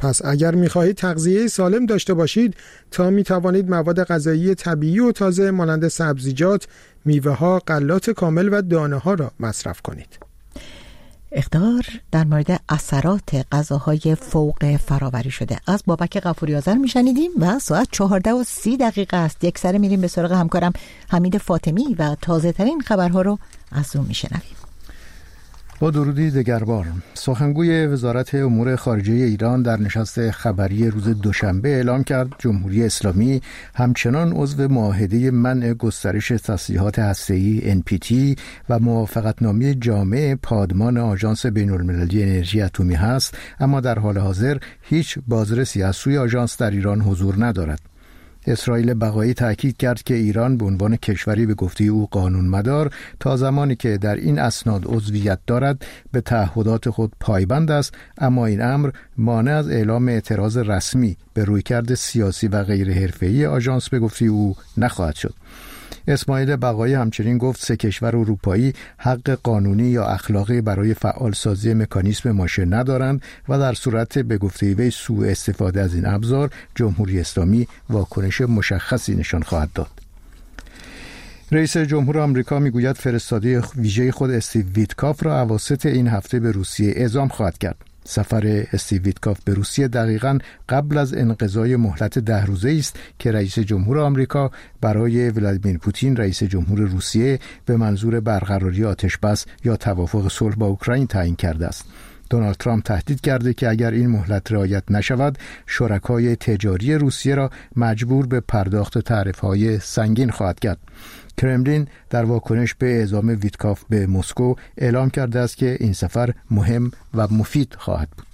پس اگر می‌خواهید تغذیه سالم داشته باشید تا می‌توانید مواد غذایی طبیعی و تازه مانند سبزیجات، میوه‌ها، غلات کامل و دانه‌ها را مصرف کنید. اخطار در مورد اثرات غذاهای فوق فراوری شده از بابک غفوری آذر میشنیدیم و ساعت 14:30 است. یک سره میریم به سراغ همکارم حمید فاطمی و تازه ترین خبرها رو از اون میشنویم. با درودی دگربار، سخنگوی وزارت امور خارجه ایران در نشست خبری روز دوشنبه اعلام کرد جمهوری اسلامی همچنان عضو معاهده منع گسترش تسلیحات هسته‌ای NPT و موافقتنامه جامع پادمان آژانس بین‌المللی انرژی اتمی است، اما در حال حاضر هیچ بازرسی از سوی آژانس در ایران حضور ندارد. اسرائیل بقایی تأکید کرد که ایران به عنوان کشوری به گفته او قانونمدار تا زمانی که در این اسناد عضویت دارد به تعهدات خود پایبند است، اما این امر مانع از اعلام اعتراض رسمی به رویکرد سیاسی و غیر حرفه‌ای آژانس به گفته او نخواهد شد. اسماعیل بقایی همچنین گفت 3 کشور اروپایی حق قانونی یا اخلاقی برای فعالسازی مکانیزم ماشه ندارند و در صورت به گفته وی سوء استفاده از این ابزار جمهوری اسلامی واکنش مشخصی نشان خواهد داد. رئیس جمهور آمریکا میگوید فرستاده ویژه خود استیو ویتکاف را اواسط این هفته به روسیه اعزام خواهد کرد. سفر استیو ویتکاف به روسیه دقیقاً قبل از انقضای مهلت 10 روزه است که رئیس جمهور آمریکا برای ولادیمیر پوتین رئیس جمهور روسیه به منظور برقراری آتشبس یا توافق صلح با اوکراین تعیین کرده است. دونالد ترامپ تهدید کرده که اگر این مهلت رعایت نشود شرکای تجاری روسیه را مجبور به پرداخت تعرفه‌های سنگین خواهد کرد. کرملین در واکنش به اعزام ویتکاف به مسکو اعلام کرده است که این سفر مهم و مفید خواهد بود.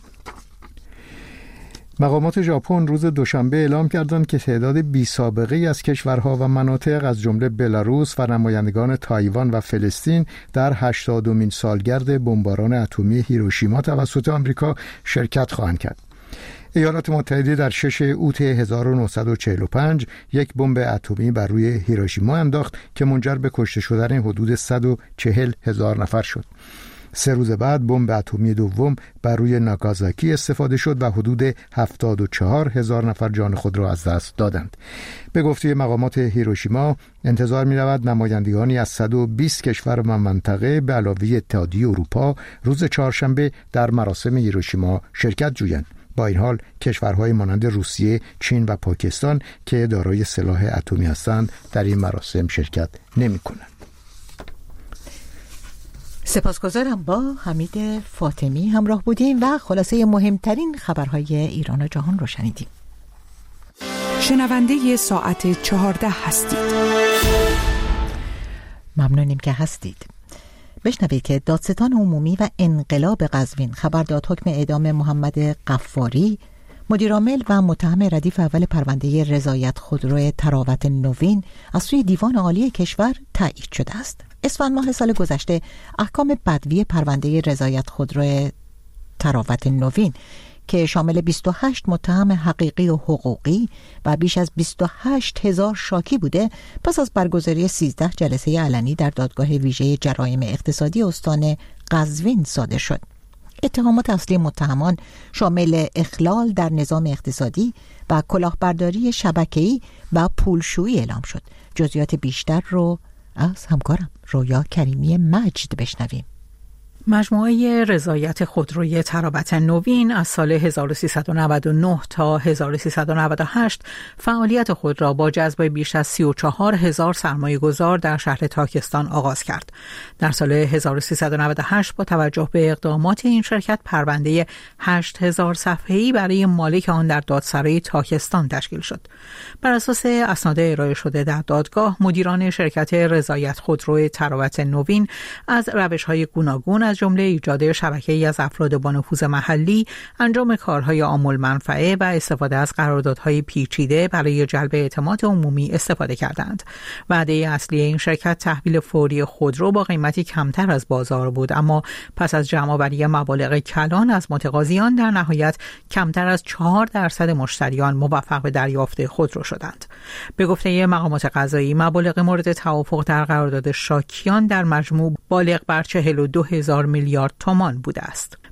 مقامات ژاپن روز دوشنبه اعلام کردند که تعداد بی‌سابقه‌ای از کشورها و مناطق از جمله بلاروس و نمایندگان تایوان و فلسطین در 80مین سالگرد بمباران اتمی هیروشیما توسط آمریکا شرکت خواهند کرد. ایالات متحده در 6 اوت 1945 یک بمب اتمی بر روی هیروشیما انداخت که منجر به کشته شدن حدود 140,000 نفر شد. 3 روز بعد بمب اتمی دوم بر روی ناگازاکی استفاده شد و حدود 74,000 نفر جان خود را از دست دادند. به گفته مقامات هیروشیما انتظار می‌رود نمایندگانی از 120 کشور و منطقه به علاوه اتحادیه اروپا روز چهارشنبه در مراسم هیروشیما شرکت جویند. با این حال کشورهای مانند روسیه، چین و پاکستان که دارای سلاح اتمی هستند در این مراسم شرکت نمی‌کنند. سپاسگزارم. با حمید فاطمی همراه بودیم و خلاصه مهمترین خبرهای ایران و جهان رو شنیدیم. شنونده ساعت 14 هستید. ممنونیم که هستید. بشنوید که دادستان عمومی و انقلاب قزوین خبر داد حکم اعدام محمد غفاری، مدیرعامل و متهم ردیف اول پرونده رضایت خودرو تراوت نوین از سوی دیوان عالی کشور تایید شده است. اسفند ماه سال گذشته احکام بدوی پرونده رضایت خودرو تراوت نوین که شامل 28 متهم حقیقی و حقوقی و بیش از 28,000 شاکی بوده، پس از برگزاری 13 جلسه علنی در دادگاه ویژه جرایم اقتصادی استان قزوین صادر شد. اتهامات اصلی متهمان شامل اخلال در نظام اقتصادی و کلاهبرداری شبکه‌ای و پولشویی اعلام شد. جزئیات بیشتر رو از همکارم رویا کریمی مجد بشنویم. مجموعه رضایت خودروی تراوت نوین از سال 1399 تا 1398 فعالیت خود را با جذب بیش از 34,000 سرمایه‌گذار در شهر تاکستان آغاز کرد. در سال 1398 با توجه به اقدامات این شرکت پرونده 8,000 صفحه‌ای برای مالک آن در دادسرای تاکستان تشکیل شد. بر اساس اسناد ارائه شده در دادگاه، مدیران شرکت رضایت خودرو تراوت نوین از روش‌های گوناگون از جمله ایجاد شبکه‌ای از افراد با نفوذ محلی، انجام کارهای عامل منفعه و استفاده از قراردادهای پیچیده برای جلب اعتماد عمومی استفاده کردند. وعده اصلی این شرکت تحویل فوری خودرو با قیمتی کمتر از بازار بود، اما پس از جمع‌آوری مبالغ کلان از متقاضیان در نهایت کمتر از 4% مشتریان موفق به دریافت خودرو شدند. به گفته مقامات قضایی، مبالغ مورد توافق در قرارداد شاکیان در مجموع بالغ بر 42,000 میلیارد تومان بوده است.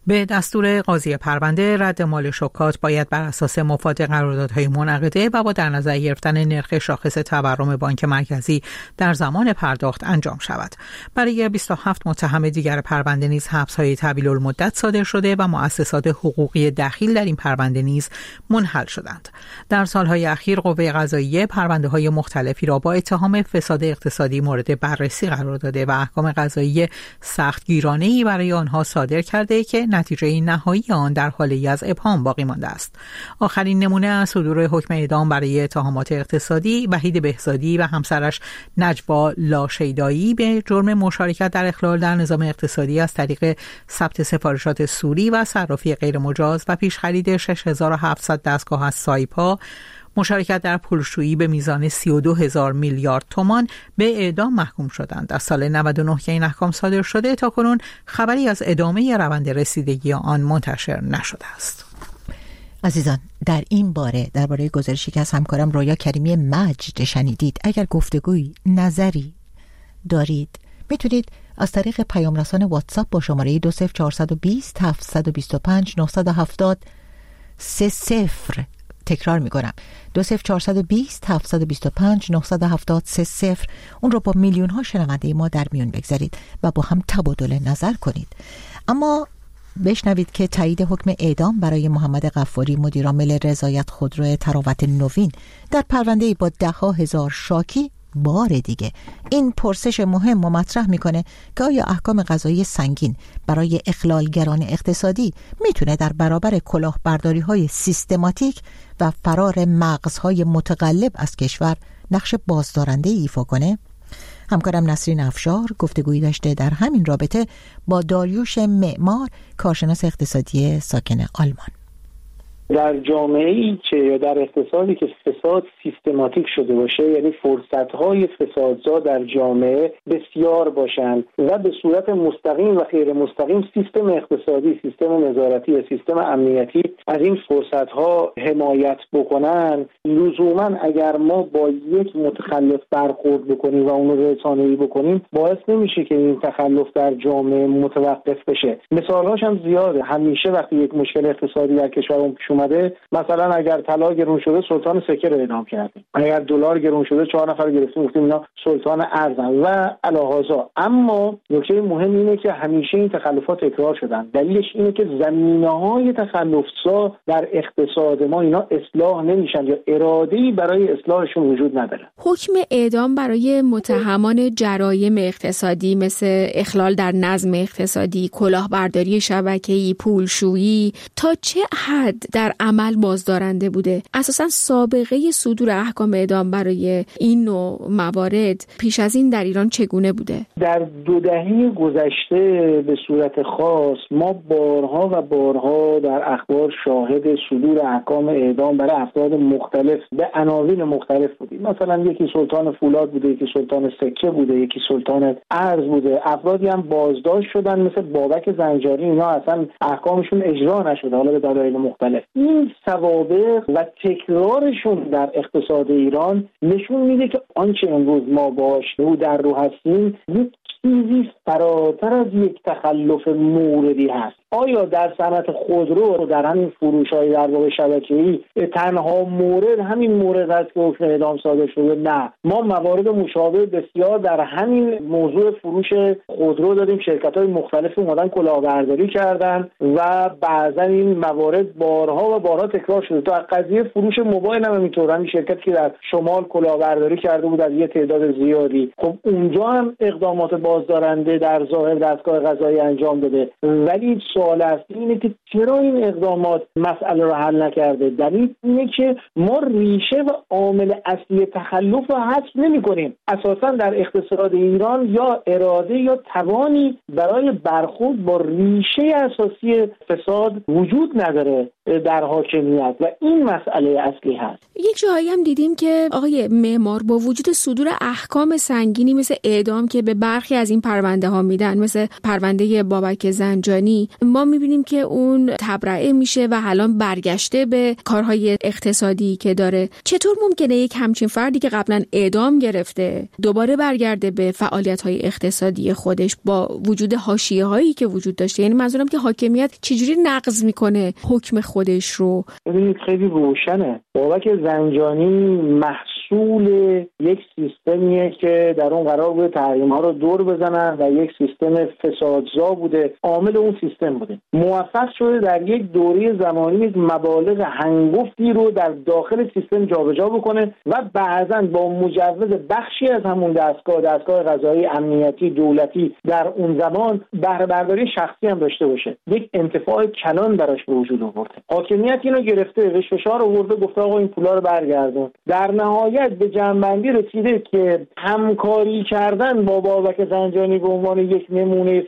به دستور قاضی پرونده رد مال شکات باید بر اساس مفاد قراردادهای منعقده و با در نظر گرفتن نرخ شاخص تورم بانک مرکزی در زمان پرداخت انجام شود. برای 27 متهم دیگر پرونده نیز حبس‌های طویل المدت صادر شده و مؤسسات حقوقی دخیل در این پرونده نیز منحل شدند. در سالهای اخیر قوه قضاییه پرونده‌های مختلفی را با اتهام فساد اقتصادی مورد بررسی قرار داده و احکام قضایی سختگیرانه‌ای برای آنها صادر کرده که نتیجه نهایی آن در حالی از ابهام باقی مانده است. آخرین نمونه از صدور حکم اعدام برای اتهامات اقتصادی وحید بهزادی و همسرش نجوا لاشیدایی به جرم مشارکت در اخلال در نظام اقتصادی از طریق ثبت سفارشات سوری و صرافی غیرمجاز و پیش خرید 6700 دستگاه از سایپا، مشارکت در پولشویی به میزان 32,000 میلیارد تومان به اعدام محکوم شدند. از سال 99 که این احکام صادر شده تا کنون خبری از ادامه روند رسیدگی آن منتشر نشده است. عزیزان، در این باره درباره گزارشی که از همکارم رویا کریمی مجد شنیدید، اگر گفتگوی نظری دارید میتونید از طریق پیام رسان واتساپ با شماره 20420 725 970 30 تکرار میکنم 20420 725 970 30 اون رو با میلیون ها شنونده ما در میون بگذارید و با هم تبادل نظر کنید. اما بشنوید که تایید حکم اعدام برای محمد غفاری مدیرعامل رضایت خودرو تراوت نوین در پرونده‌ای با 10,000 شاکی بار دیگه این پرسش مهم و مطرح میکنه که آیا احکام قضایی سنگین برای اخلالگران اقتصادی میتونه در برابر کلاهبرداری‌های سیستماتیک و فرار مغزهای متقلب از کشور نقش بازدارنده ایفا کنه؟ همکارم نسرین افشار گفتگویی داشته در همین رابطه با داریوش معمار، کارشناس اقتصادی ساکن آلمان. در جامعه‌ای که یا در اقتصادی که فساد سیستماتیک شده باشه، یعنی فرصت‌های فسادزا در جامعه بسیار باشند و به صورت مستقیم و غیر مستقیم سیستم اقتصادی، سیستم نظارتی یا سیستم امنیتی از این فرصت‌ها حمایت بکنن، لزوماً اگر ما با یک متخلف برخورد بکنیم و اون رو رسانه‌ای بکنیم باعث نمیشه که این تخلف در جامعه متوقف بشه. مثال‌هاش هم زیاده. همیشه وقتی یک مشکل اقتصادی در کشور اومده، مثلا اگر طلا گرون شده سلطان سکه رو اعدام کردیم، اگر دلار گرون شده 4 نفر گرفتیم گفتیم اینا سلطان ارزن و الهازا. اما نکته مهم اینه که همیشه این تخلفات تکرار شدن. دلیلش اینه که زمینه‌های تخلف‌زا در اقتصاد ما اینا اصلاح نمیشن یا اراده‌ای برای اصلاحشون وجود نداره. حکم اعدام برای متهمان جرایم اقتصادی مثل اخلال در نظم اقتصادی، کلاهبرداری شبکه‌ای، پولشویی تا چه حد در عمل بازدارنده بوده؟ اساساً سابقه صدور احکام اعدام برای این نوع موارد پیش از این در ایران چگونه بوده؟ در 2 دهه گذشته به صورت خاص ما بارها و بارها در اخبار شاهد صدور احکام اعدام برای افراد مختلف به عناوین مختلف بودیم. مثلا یکی سلطان فولاد بوده، یکی سلطان سکه بوده، یکی سلطان ارز بوده. افرادی هم بازداشت شدن مثل بابک زنجانی، اینا اصلا احکامشون اجرا نشده، حالا به دلایل مختلف. این سوابق و تکرارشون در اقتصاد ایران نشون میده که آنچه امروز ما باش رو در رو هستیم یک چیزی فراتر از یک تخلف موردی هست. آیا در صنعت خودرو در همین فروش‌های در واقع شبکه‌ای تنها مورد همین مورد است که حکم اعدام صادر شده؟ نه، ما موارد مشابه بسیار در همین موضوع فروش خودرو داریم. شرکت‌های مختلف اومدن کلاهبرداری کردن و بعضا این موارد بارها و بارها تکرار شده. تا قضیه فروش موبایل هم اینطور، همین شرکتی که در شمال کلاهبرداری کرده بود از یه تعداد زیادی، خب اونجا هم اقدامات بازدارنده در ظاهر دستگاه قضایی انجام داده، ولی سوال اصلی اینه که چرا این اقدامات مسئله رو حل نکرده؟ دلیل اینه که ما ریشه و عامل اصلی تخلف رو حذف نمی‌کنیم. اساساً در اقتصاد ایران یا اراده یا توانی برای برخورد با ریشه اساسی فساد وجود نداره در حاکمیت و این مسئله اصلی هست. یک جایی هم دیدیم که آقای معمار با وجود صدور احکام سنگینی مثل اعدام که به برخی از این پرونده ها میدن، مثل پرونده بابک زنجانی، ما میبینیم که اون تبرئه میشه و الان برگشته به کارهای اقتصادی که داره. چطور ممکنه یک همچین فردی که قبلا اعدام گرفته دوباره برگرده به فعالیت‌های اقتصادی خودش با وجود حاشیه‌هایی که وجود داشته؟ یعنی منظورم که حاکمیت چجوری نقض میکنه حکم خودش رو؟ ببینید خیلی روشنه. بابک زنجانی محصول یک سیستمیه که در اون قرار بوده تحریم‌ها رو دور بزنن و یک سیستم فسادزا بوده، عامل اون سیستم بوده. موفق شده در یک دوره زمانی مبالغ هنگفتی رو در داخل سیستم جابجا بکنه و بعضاً با مجوز بخشی از همون دستگاه قضایی امنیتی دولتی در اون زمان بهره برداری شخصی هم داشته باشه. یک انتفاع کلان براش به وجود آورده. حاکمیت اینو گرفته، بهش فشار آورده، گفته آقا این پولا رو برگردون. در نهایت به جنبندی رسیده که همکاری کردن با بابک زنجانی به عنوان یک نمونه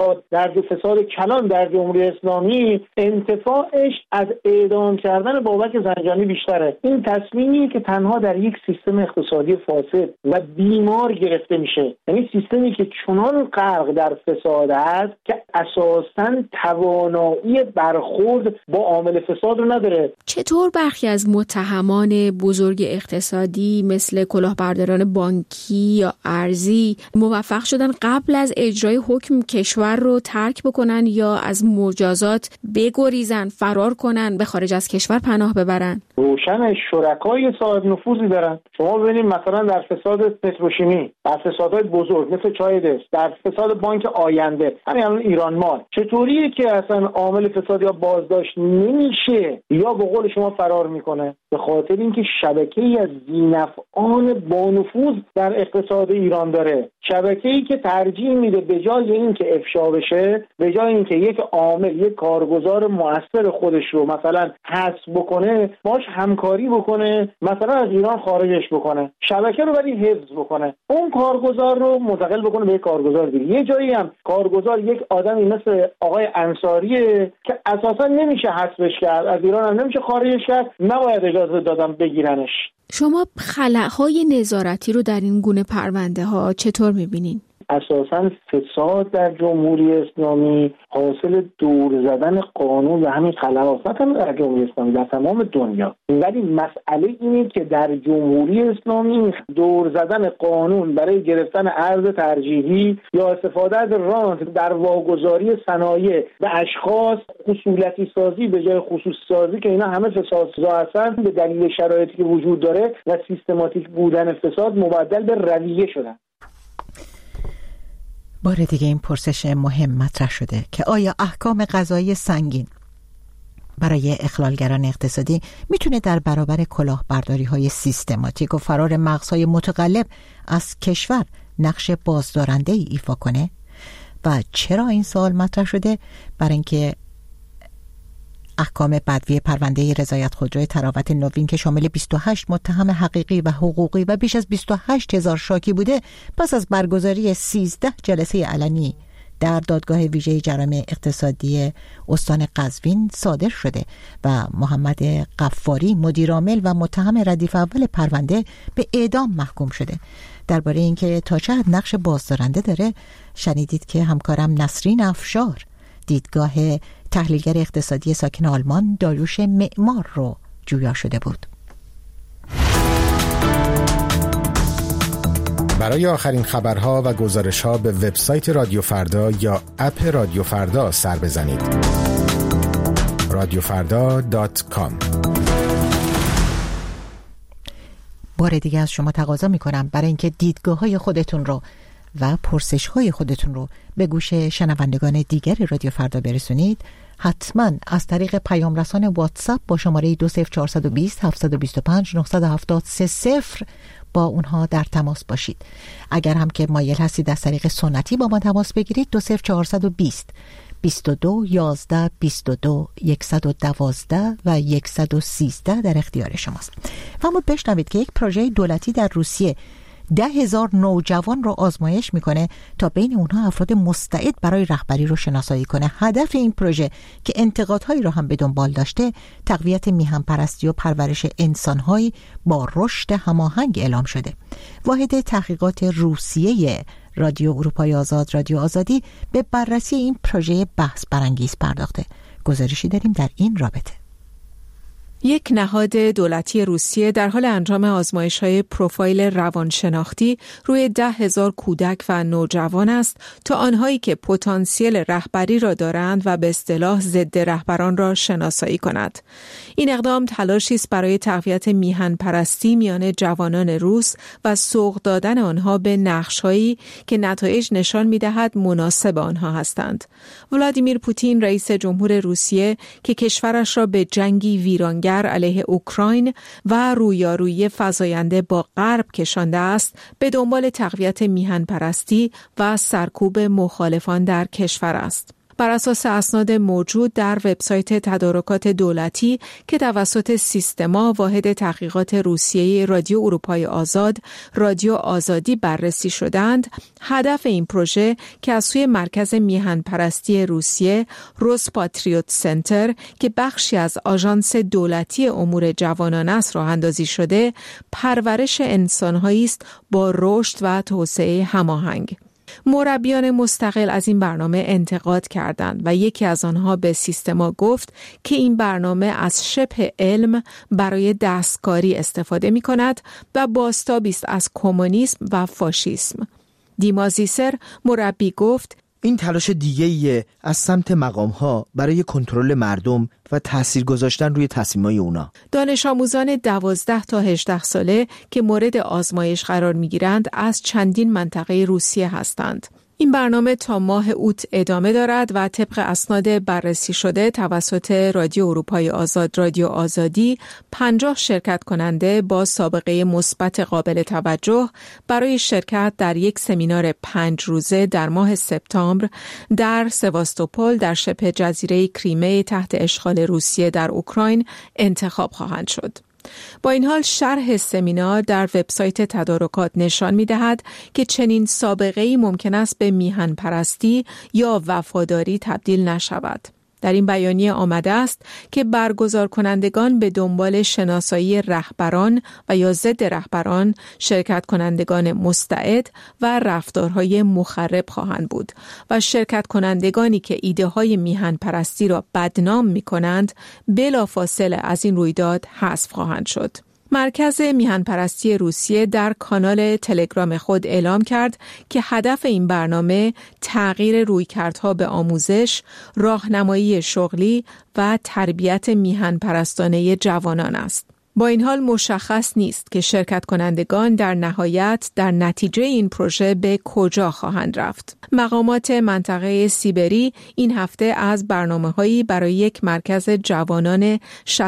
فساد کلان در جمهوری اسلامی انتفاعش از اعدام کردن بابک زنجانی بیشتره. این تصمیمی که تنها در یک سیستم اقتصادی فاسد و بیمار گرفته میشه، یعنی سیستمی که چنان غرق در فساد است که اساساً توانایی برخورد با عامل فساد رو نداره. چطور برخی از متهمان بزرگ اقتصادی مثل کلاهبرداران بانکی یا ارزی موفق شدن قبل از اجرای حکم کشور رو ترک بکنن یا از مجازات بگریزن، فرار کنن، به خارج از کشور پناه ببرن؟ روشن شرکای صاحب نفوذی دارن. شما ببینید مثلا در فساد پتروشیمی، در فسادهای بزرگ مثل چای دست، در فساد بانک آینده، همین الان ایران مال، چطوریه که اصلا عامل فساد یا بازداشت نمیشه یا به قول شما فرار میکنه؟ به خاطر اینکه شبکه‌ای از ذی‌نفعان با نفوذ در اقتصاد ایران داره، شبکه‌ای که ترجیح میده به جای اینکه افشا بشه، به جای اینکه یک عامل، یک کارگزار مؤثر خودش رو مثلا حذف بکنه، باش همکاری بکنه، مثلا از ایران خارجش بکنه، شبکه رو ولی حفظ بکنه، اون کارگزار رو منتقل بکنه به یک کارگزار دیگه. یه جایی هم کارگزار یک آدمی مثل آقای انصاریه که اساسا نمیشه حذفش کرد، از ایران هم نمیشه خارجش کرد، نباید اجازه دادن بگیرنش. شما خلاهای نظارتی رو در این گونه پرونده ها چطور میبینین؟ اساساً فساد در جمهوری اسلامی حاصل دور زدن قانون و همین خلاف، نه تنها در جمهوری اسلامی، در تمام دنیا. ولی مسئله اینه که در جمهوری اسلامی دور زدن قانون برای گرفتن ارز ترجیحی یا استفاده از رانت در واگذاری صنایع به اشخاص، خصولتی سازی به جای خصوصی سازی که اینا همه فسادزا هستن، به دلیل شرایطی که وجود داره و سیستماتیک بودن فساد مبدل به رویه شدن. بار دیگه این پرسش مهم مطرح شده که آیا احکام قضایی سنگین برای اخلالگران اقتصادی میتونه در برابر کلاهبرداری‌های سیستماتیک و فرار مغزهای متقلب از کشور نقش بازدارنده‌ای ایفا کنه؟ و چرا این سوال مطرح شده؟ برای اینکه احکام بدوی پرونده رضایت خودروی تراوت نوین که شامل 28 متهم حقیقی و حقوقی و بیش از 28,000 شاکی بوده، پس از برگزاری 13 جلسه علنی در دادگاه ویژه جرایم اقتصادی استان قزوین صادر شده و محمد غفاری مدیرعامل و متهم ردیف اول پرونده به اعدام محکوم شده. درباره اینکه تا چه حد نقش بازدارنده داره شنیدید که همکارم نسرین افشار دیدگاه تحلیلگر اقتصادی ساکن آلمان داریوش معمار رو جویا شده بود. برای آخرین خبرها و گزارش‌ها به وبسایت رادیو فردا یا اپ رادیو فردا سر بزنید. radiofarda.com. بار دیگه از شما تقاضا می‌کنم برای اینکه دیدگاه‌های خودتون رو و پرسش‌های خودتون رو به گوش شنوندگان دیگر رادیو فردا برسونید، حتما از طریق پیام رسان واتساپ با شماره 20420 725 970 با اونها در تماس باشید. اگر هم که مایل هستید از طریق سنتی با ما تماس بگیرید 20420 22 11 22 112 و 113 در اختیار شماست. و اما بشنوید که یک پروژه دولتی در روسیه 10,000 نوجوان رو آزمایش میکنه تا بین اونها افراد مستعد برای رهبری رو شناسایی کنه. هدف این پروژه که انتقادهایی رو هم به دنبال داشته، تقویت میهن‌پرستی و پرورش انسان‌هایی با رشد هماهنگ اعلام شده. واحد تحقیقات روسیه رادیو اروپای آزاد، رادیو آزادی، به بررسی این پروژه بحث برانگیز پرداخته. گزارشی داریم در این رابطه. یک نهاد دولتی روسیه در حال انجام آزمایش‌های پروفایل روانشناختی روی 10,000 کودک و نوجوان است تا آنهایی که پتانسیل رهبری را دارند و به اصطلاح ضد رهبران را شناسایی کند. این اقدام تلاشی است برای تقویت میهن پرستی میان جوانان روس و سوق دادن آنها به نقش‌هایی که نتایج نشان می‌دهد مناسب آنها هستند. ولادیمیر پوتین رئیس جمهور روسیه که کشورش را به جنگی ویرانگر علیه اوکراین و رویارویی فزاینده با غرب کشانده است، به دنبال تقویت میهن پرستی و سرکوب مخالفان در کشور است. بر اساس اسناد موجود در وبسایت تدارکات دولتی که توسط سیستما واحد تحقیقات روسیه رادیو اروپای آزاد، رادیو آزادی بررسی شدند، هدف این پروژه که از سوی مرکز میهن پرستی روسیه روسپاتریوت سنتر که بخشی از آژانس دولتی امور جوانان است راه اندازی شده، پرورش انسان‌هایی است با رشد و توسعه هماهنگ. مربیان مستقل از این برنامه انتقاد کردند و یکی از آنها به سیستما گفت که این برنامه از شبه علم برای دستکاری استفاده می کند و بازتابی است از کمونیسم و فاشیسم. دیما زیسر مربی گفت این تلاش دیگه‌ایه از سمت مقام‌ها برای کنترل مردم و تأثیر گذاشتن روی تصمیم‌های اونا. دانش آموزان 12 تا 18 ساله که مورد آزمایش قرار می‌گیرند از چندین منطقه روسیه هستند. این برنامه تا ماه اوت ادامه دارد و طبق اسناد بررسی شده توسط رادیو اروپای آزاد، رادیو آزادی، 50 شرکت کننده با سابقه مثبت قابل توجه برای شرکت در یک سمینار 5 روزه در ماه سپتامبر در سواستوپول در شبه جزیره کریمه تحت اشغال روسیه در اوکراین انتخاب خواهند شد. با این حال شرح سمینار در وبسایت تدارکات نشان می‌دهد که چنین سابقه‌ای ممکن است به میهن پرستی یا وفاداری تبدیل نشود. در این بیانیه آمده است که برگزار کنندگان به دنبال شناسایی رهبران و یا ضد رهبران، شرکت کنندگان مستعد و رفتارهای مخرب خواهند بود و شرکت کنندگانی که ایده های میهن پرستی را بدنام می کنند بلافاصله از این رویداد حذف خواهند شد. مرکز میهن پرستی روسیه در کانال تلگرام خود اعلام کرد که هدف این برنامه تغییر رویکردها به آموزش، راهنمایی شغلی و تربیت میهن پرستانه جوانان است. با این حال مشخص نیست که شرکت کنندگان در نهایت در نتیجه این پروژه به کجا خواهند رفت. مقامات منطقه سیبری این هفته از برنامه‌هایی برای یک مرکز جوانان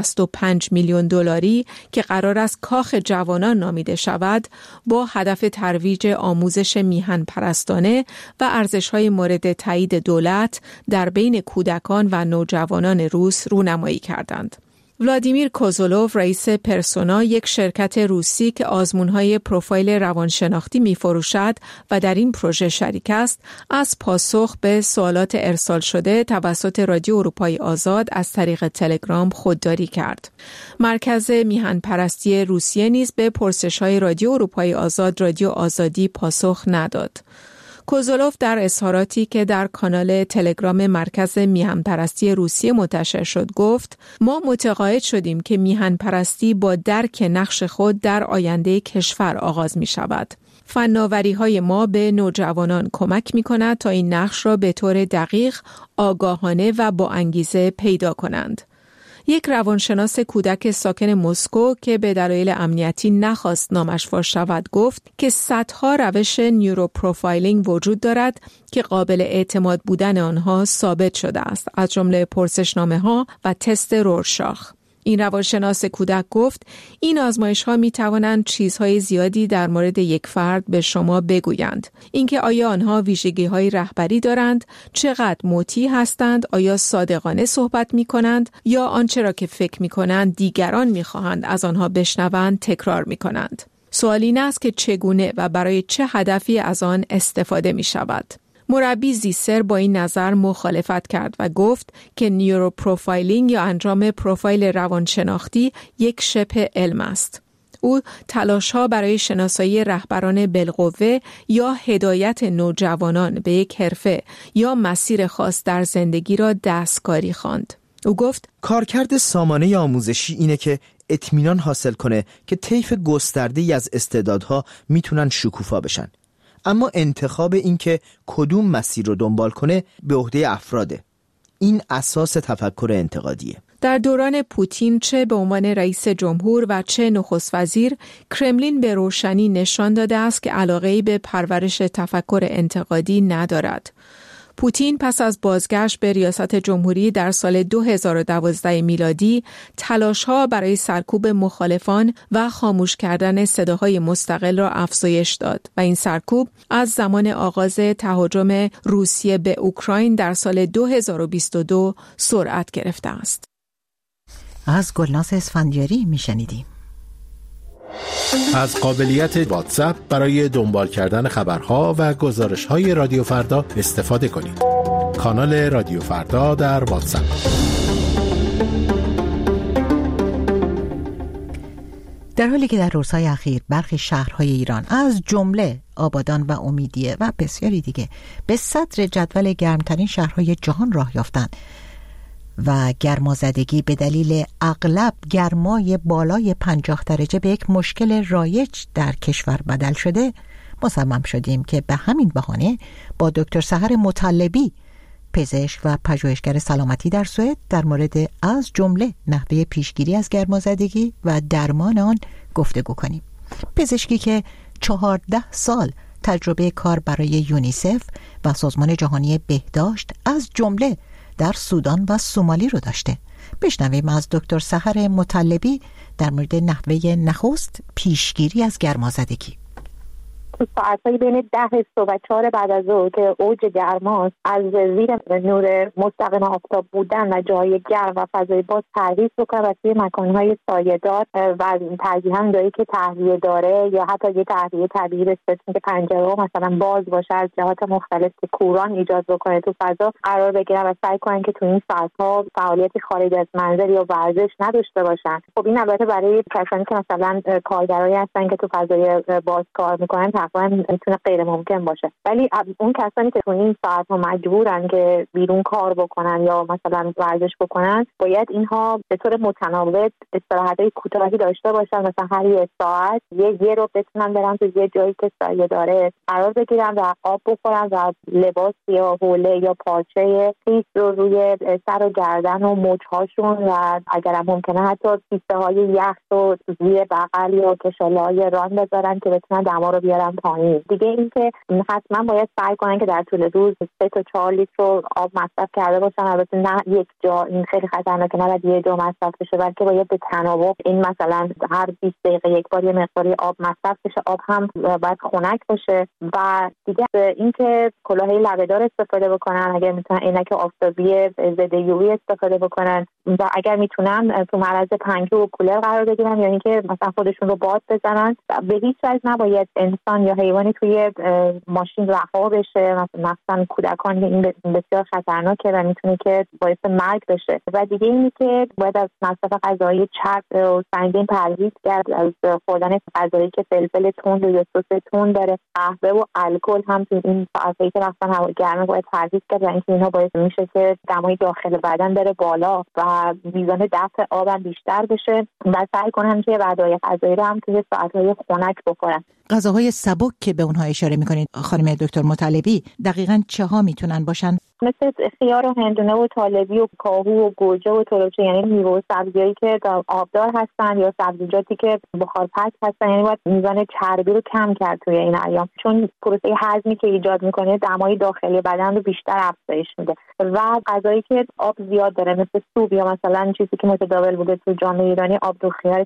65 میلیون دلاری که قرار است کاخ جوانان نامیده شود، با هدف ترویج آموزش میهن پرستانه و ارزش‌های مورد تایید دولت در بین کودکان و نوجوانان روس رونمایی کردند. ولادیمیر کوزولوف رئیس پرسونا، یک شرکت روسی که آزمون‌های پروفایل روانشناختی می‌فروشد و در این پروژه شریک است، از پاسخ به سوالات ارسال شده توسط رادیو اروپای آزاد از طریق تلگرام خودداری کرد. مرکز میهن پرستی روسیه نیز به پرسش‌های رادیو اروپای آزاد، رادیو آزادی پاسخ نداد. کوزولوف در اظهاراتی که در کانال تلگرام مرکز میهن پرستی روسیه منتشر شد گفت: ما متقاعد شدیم که میهن پرستی با درک نقش خود در آینده کشور آغاز می شود. فناوری‌های ما به نوجوانان کمک می‌کند تا این نقش را به طور دقیق، آگاهانه و با انگیزه پیدا کنند. یک روانشناس کودک ساکن مسکو که به دلایل امنیتی نخواست نامش فاش شود گفت که صدها روش نیوروپروفایلینگ وجود دارد که قابل اعتماد بودن آنها ثابت شده است، از جمله پرسشنامه‌ها و تست رورشاخ. این روانشناس کودک گفت این آزمایش‌ها می‌توانند چیزهای زیادی در مورد یک فرد به شما بگویند. اینکه آیا آنها ویژگی‌های رهبری دارند، چقدر مطیع هستند، آیا صادقانه صحبت می‌کنند یا آنچه را که فکر می‌کنند دیگران می‌خواهند از آنها بشنوند تکرار می‌کنند. سوال این است که چگونه و برای چه هدفی از آن استفاده می شود. مربی زیسر با این نظر مخالفت کرد و گفت که نیوروپروفایلینگ یا انجام پروفایل روانشناختی یک شبه علم است. او تلاش‌ها برای شناسایی رهبران بالقوه یا هدایت نوجوانان به یک حرفه یا مسیر خاص در زندگی را دستکاری خواند. او گفت کارکرد سامانه آموزشی اینه که اطمینان حاصل کنه که طیف گسترده‌ای از استعدادها میتونن شکوفا بشن. اما انتخاب این که کدوم مسیر رو دنبال کنه به عهده افراده. این اساس تفکر انتقادیه. در دوران پوتین چه به عنوان رئیس جمهور و چه نخست وزیر، کرملین به روشنی نشان داده است که علاقه‌ای به پرورش تفکر انتقادی ندارد. پوتین پس از بازگشت به ریاست جمهوری در سال 2012 میلادی تلاش‌ها برای سرکوب مخالفان و خاموش کردن صداهای مستقل را افزایش داد و این سرکوب از زمان آغاز تهاجم روسیه به اوکراین در سال 2022 سرعت گرفته است. از گلناز اسفندیاری میشنیدیم. از قابلیت واتساپ برای دنبال کردن خبرها و گزارش‌های رادیو فردا استفاده کنید. کانال رادیو فردا در واتساپ. در حالی که در روزهای اخیر برخی شهرهای ایران از جمله آبادان و امیدیه و بسیاری دیگه به صدر جدول گرمترین شهرهای جهان راه یافتند و گرمازدگی به دلیل اغلب گرمای بالای 50 درجه به یک مشکل رایج در کشور بدل شده، مصمم شدیم که به همین بهانه با دکتر سحر مطلبی، پزشک و پژوهشگر سلامتی در سوئد، در مورد از جمله نحوه پیشگیری از گرمازدگی و درمان آن گفتگو کنیم. پزشکی که 14 سال تجربه کار برای یونیسف و سازمان جهانی بهداشت از جمله در سودان و سومالی رو داشته. بشنویم از دکتر سحر مطلبی در مورد نحوه نخست پیشگیری از گرمازدگی. تو ساعت‌های بین 10 صبح و 4 بعد از ظهر که اوج گرماست، از زیر نور مستقیم آفتاب بودن و جای گرم و فضای باز پرهیز بکنن و توی مکان‌های سایه‌دار و ترجیحاً جایی که تهویه داره یا حتی یه تهویه طبیعی بسازن که پنجره‌ها مثلا باز باشه، از جهات مختلف که کوران ایجاد بکنه تو فضا قرار بگیرن و سعی کنن که تو این ساعت‌ها فعالیتی خارج از منزل یا ورزش نداشته باشن. خب این البته برای کسانی که مثلا کارگرایی هستن که تو فضای باز کار می‌کنن میتونه غیر ممکن باشه، ولی اون کسانی که تو این ساعت‌ها مجبورن که بیرون کار بکنن یا مثلا ورزش بکنن، باید اینها به طور متناوب استراحت‌های کوتاهی داشته باشن. مثلا هر یه ساعت یه رو بتونن برن تو یه جایی که سایه داره قرار بگیرن و آب بخورن و لباس یا حوله یا پارچه خیس رو روی سر و گردن و مچ‌هاشون و اگر ممکنه حتی کیسه‌های یخ رو زیر بغل یا کشاله‌های ران بذارن که بتونن دما رو بیارن پایین. دیگه این که حتما باید سعی کنن که در طول روز 3 تا 4 لیتر آب مصرف کرده باشن. البته نه یک جا، این خیلی خطرناکه، نه یه جا مصرف بشه، بلکه باید به تناوب این مثلا هر 20 دقیقه یک بار یه مقداری آب مصرف بشه. آب هم باید خنک باشه و دیگه این که کلاهی لبه‌دار استفاده بکنن، اگر میتونن عینک آفتابی ضد یووی استفاده بکنن و اگر میتونن تو معرض پنکه و کولر قرار بگیرن یا اینکه مثلا خودشون رو باد بزنن. به هیچ وجه نباید انسان یا حیوانی توی ماشین رها بشه، مثلا کودکان، این بسیار خطرناکه و میتونه که باعث مرگ بشه. و دیگه اینی که باید از مصرف غذای چرب و سنگین پرهیز کرد، از خوردن غذایی که فلفل تند یا سس تند داره. قهوه و الکل هم تو این ساعتی که مثلا هوا گرمه باید پرهیز کرد و اینکه اینا باعث میشه که دمای داخل بدن بره بالا و میزان دفع آب هم بیشتر بشه و سعی کنن که غذای غذایی رو هم توی ساعت‌های خنک بخورن. غذاهای سبک که به اونها اشاره میکنید خانم دکتر مطلبی، دقیقاً چه ها میتونن باشن؟ مثل خیار و هندونه و طالبی و کاهو و گوجه و تربچه، یعنی میوه و سبزیایی که آبدار هستن یا سبزیجاتی که بخارپز هستن. یعنی باید میزان چربی رو کم کرد توی این ایام، چون پروسه هضمی که ایجاد میکنه دمای داخلی بدن رو بیشتر افزایش میده. و غذایی که آب زیاد داره مثل سوپ یا مثلا چیزی که متداول بوده تو جامعه ایرانی، آب دو خیاری که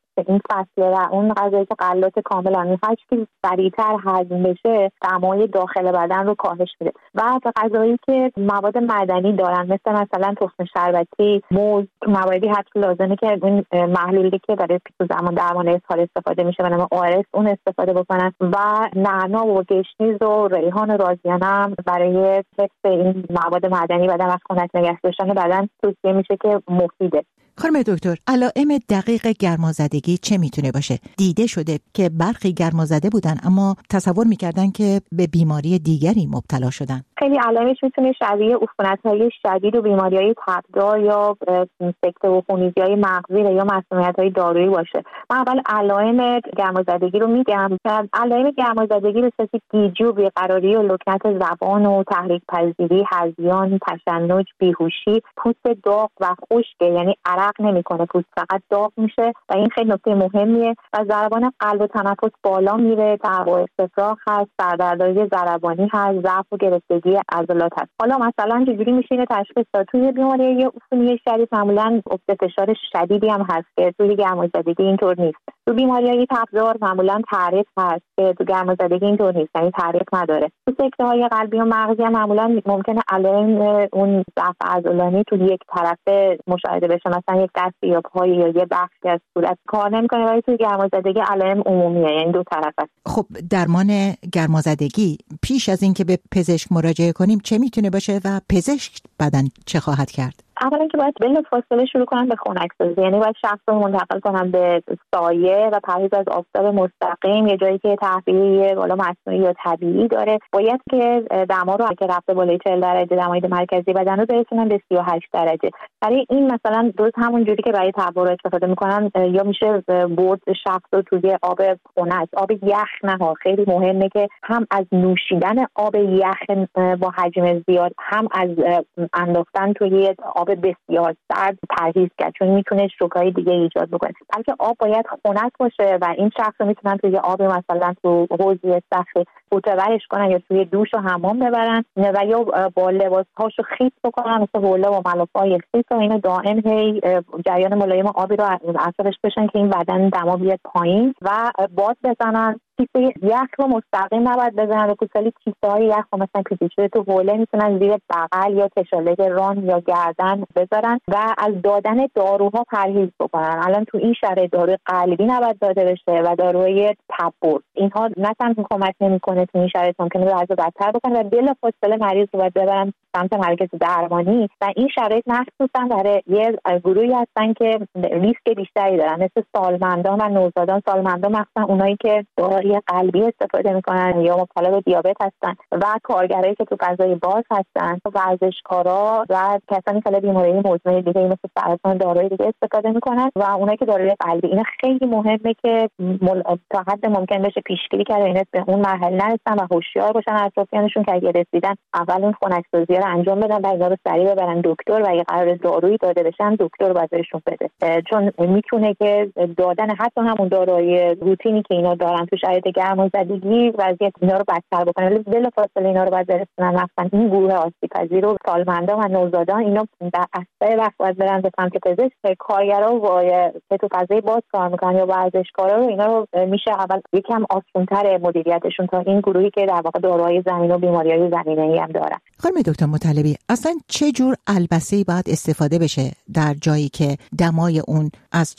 این فصل و اون غذایی که غلات کاملا میخواد که سریعتر هضم بشه دمای داخل بدن رو کاهش میده. و غذایی که مواد معدنی دارن مثلا تخم شربتی، موز، مواردی حتی لازمه که این محلولی که برای زمان درمان اسهال استفاده میشه به نام ORS اون استفاده بکنن و نعنا و گشنیز و ریحان و رازیانه هم برای حفظ این مواد معدنی بدن و خنک نگه داشتن بدن توصیه میشه که مفیده. خانم دکتر، علائم دقیق گرمازدگی چه میتونه باشه؟ دیده شده که برخی گرمازده بودن اما تصور میکردن که به بیماری دیگری مبتلا شدن. خیلی علائمش میتونه شبیه عفونت‌های شدید و بیماری‌های تبدار یا سکته و خونریزی‌های مغزی یا مسمومیت‌های دارویی باشه. من اول علائم گرمازدگی رو میگم. علائم گرمازدگی به صورت گیجی و بیقراری و لکنت زبان و تحریک پذیری، هذیان، تشنج، بیهوشی، پوست داغ و خشک، یعنی عرق نمیکنه، پوست فقط داغ میشه و این خیلی نکته مهمیه. و ضربان قلب و تنفس بالا میره، تعب و استفراغ هست، سردردی ضربانی هست، ضعف و گرفتگی عضلات هست. حالا مثلا چجوری میشه اینو تشخیص داد؟ توی بیماری عفونی شدید معمولا افت فشار شدیدی هم هست که توی گرمازدگی اینطور نیست. تو بیماری‌های تبدار معمولا تعریق هست که تو گرمازدگی اینطور نیست، یعنی تعریق نداره. تو سکته‌های قلبی و مغزی هم معمولا ممکنه علائم اون ضعف عضلانی تو یک طرف مشاهده بشه، مثلا یک دست یا پای یا یه بخشی از صورت کار نمی‌کنه، ولی توی گرمازدگی علائم عمومیه، یعنی دو طرف است. خب درمان گرمازدگی پیش از اینکه به پزشک مراجعه کنیم چه میتونه باشه و پزشک بعداً چه خواهد کرد؟ اولا که باید بلافاصله شروع کنن به خنک‌سازی، یعنی باید شخص رو منتقل کنن به سایه و پرهیز از آفتاب مستقیم، یه جایی که تهویه بالا مصنوعی یا طبیعی داره. باید که دما رو که رفته بالای 40 درجه دمای مرکزی بدن رو برسونن به 38 درجه. برای این مثلا درست همون جوری که برای تبرد استفاده میکنن یا میشه برد شخص رو توی آب خنک، آب یخ نه، خیلی مهمه که هم از نوشیدن آب یخ با حجم زیاد هم از انداختن توی آب بسیار سرد پرهیز کرد، چون میتونه شوکای دیگه ایجاد بکنه. بلکه آب باید خنک باشه و این شخص رو میتونن توی آب مثلا تو حوض صخره فوتورش کنن یا توی دوش و حمام ببرن و یا با لباسهاشو خیس بکنن مثل حوله و ملافه‌های خیس و اینو دائم هی جریان ملایم آبی رو اثرش بشن که این بدن دما بیاد پایین و باد بزنن. کیسه یخ رو مستقیم نباید بزنن، کوچولی کیسه‌های یخ رو مثلا پیچیده تو حوله میتونن زیر بغل یا کشاله ران یا گردن بذارن و از دادن داروها پرهیز بکنن. الان تو این شرایط داروی قلبی نباید داده بشه و داروی تبرد، اینها نه تنها کمک نمیکنه تو این شرایط، ممکنه وضع بدتر بکنه و بلافاصله مریض رو باید ببرن سمت مرکز درمانی. و این شرایط مخصوصا برای یه گروهی هستن که ریسک بیشتری دارن، مثل سالمندان و نوزادان. سالمندان مثلا اونایی که داروی قلبی استفاده میکنن یا مبتلا به دیابت هستن و کارگرایی که تو فضای باز هستن، ورزشکارا و کسانی که بیماری مزمن دیگه مثل سرطان داروی دیگه استفاده میکنن و اونایی که داروی قلبی. اینا خیلی مهمه که تا حد ممکن بشه پیشگیری کرد اینا به اون مرحله نرسن و هوشیار باشن اطرافیانشون که اگه رسیدن اول اون خنک‌سازی رو انجام بدن و اینا رو سریع ببرن دکتر و اگه قرار دارویی داده بشن دکتر باید بهشون بده، چون میتونه که دادن حتی همون داروی روتینی که اینا دارن تو شرایط گرمازدگی وضعیت اینا رو بدتر بکنه. ولی بلافاصله اینا رو باید برسونن مثلا این گروه آسیب‌پذیر و سالمندان و نوزادان، اینا در اسرع وقت باید برن به سمت پزشک. کارگرا و که تو فضای باز کار میکنن یا ورزشکارا رو اینا رو میشه اول یکم آسان‌تر مدیریتشون تا این گروهی که در واقع داروهای زمینه و بیماری‌های زمینه‌ای هم دارن. خانم دکتر مطلبی، اصلا چه جور البسه‌ای باید استفاده بشه در جایی که دمای اون از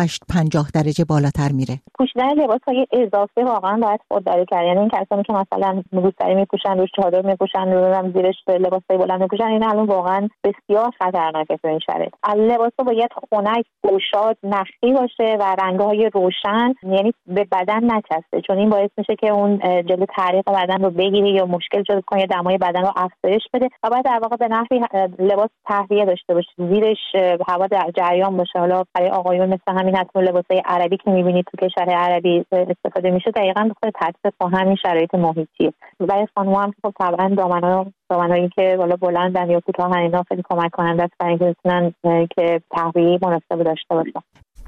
48-50 درجه بالاتر میره؟ پوشیدن لباس‌های اضافه واقعا باید خودداری کرد. یعنی این کسانی که مثلا روسری میپوشن، روش چادر میپوشن، روش زیرش لباسای بلند میپوشن، این الان واقعا بسیار خطرناکه تو این شرایط. لباسا باید خنک، گشاد، نخی باشه و رنگ‌های روشن، یعنی به بدن نچسبه، چون این باعث میشه که اون جلو تعریق بدن رو بگیره یا مشکل ایجاد کنه، دمای بدن رو افزایش بده. و باید در واقع به نحوی لباس تهویه داشته باشه، زیرش هوا در جریان باشه. حالا برای آقایون مثل همین حتی لباسای عربی که می‌بینید تو کشور عربی استفاده میشه دقیقاً به خود تطبیق با همین شرایط محیطی. برای خانم‌ها هم خب طبعاً دامنایی که بالا بلندن یا کوتاه اینا خیلی کمک کننده است برای اینکه بتونن که تهویه مناسب داشته باشن.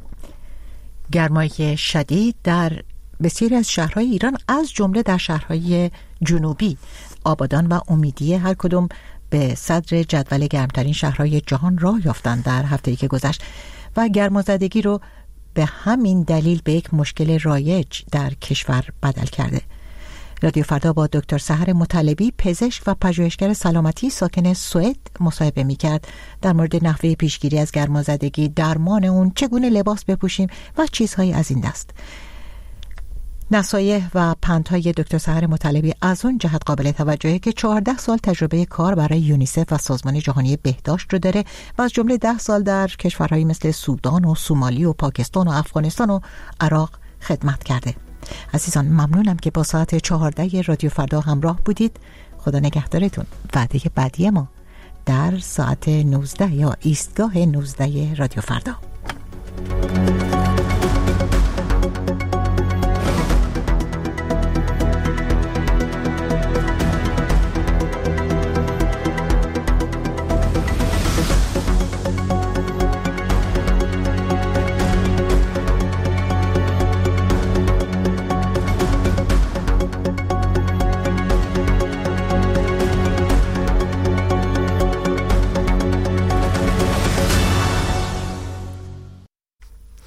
گرمای شدید در بسیاری از شهرهای ایران از جمله در شهرهای جنوبی آبادان و امیدیه هر کدوم به صدر جدول گرمترین شهرهای جهان راه یافتند در هفته‌ای که گذشت و گرمازدگی رو به همین دلیل به یک مشکل رایج در کشور بدل کرده. رادیو فردا با دکتر سحر مطلبی، پزشک و پژوهشگر سلامتی ساکن سوئد مصاحبه می‌کرد در مورد نحوه پیشگیری از گرمازدگی، درمان اون، چگونه لباس بپوشیم و چیزهایی از این دست. نصایح و پندهای دکتر سحر مطلبی از اون جهت قابل توجهه که 14 سال تجربه کار برای یونیسف و سازمان جهانی بهداشت رو داره و از جمله 10 سال در کشورهایی مثل سودان و سومالی و پاکستان و افغانستان و عراق خدمت کرده. عزیزان، ممنونم که با ساعت 14 رادیو فردا همراه بودید. خدا نگهدارتون. وعده بعدی ما در ساعت 19 یا ایستگاه 19 رادیو فردا.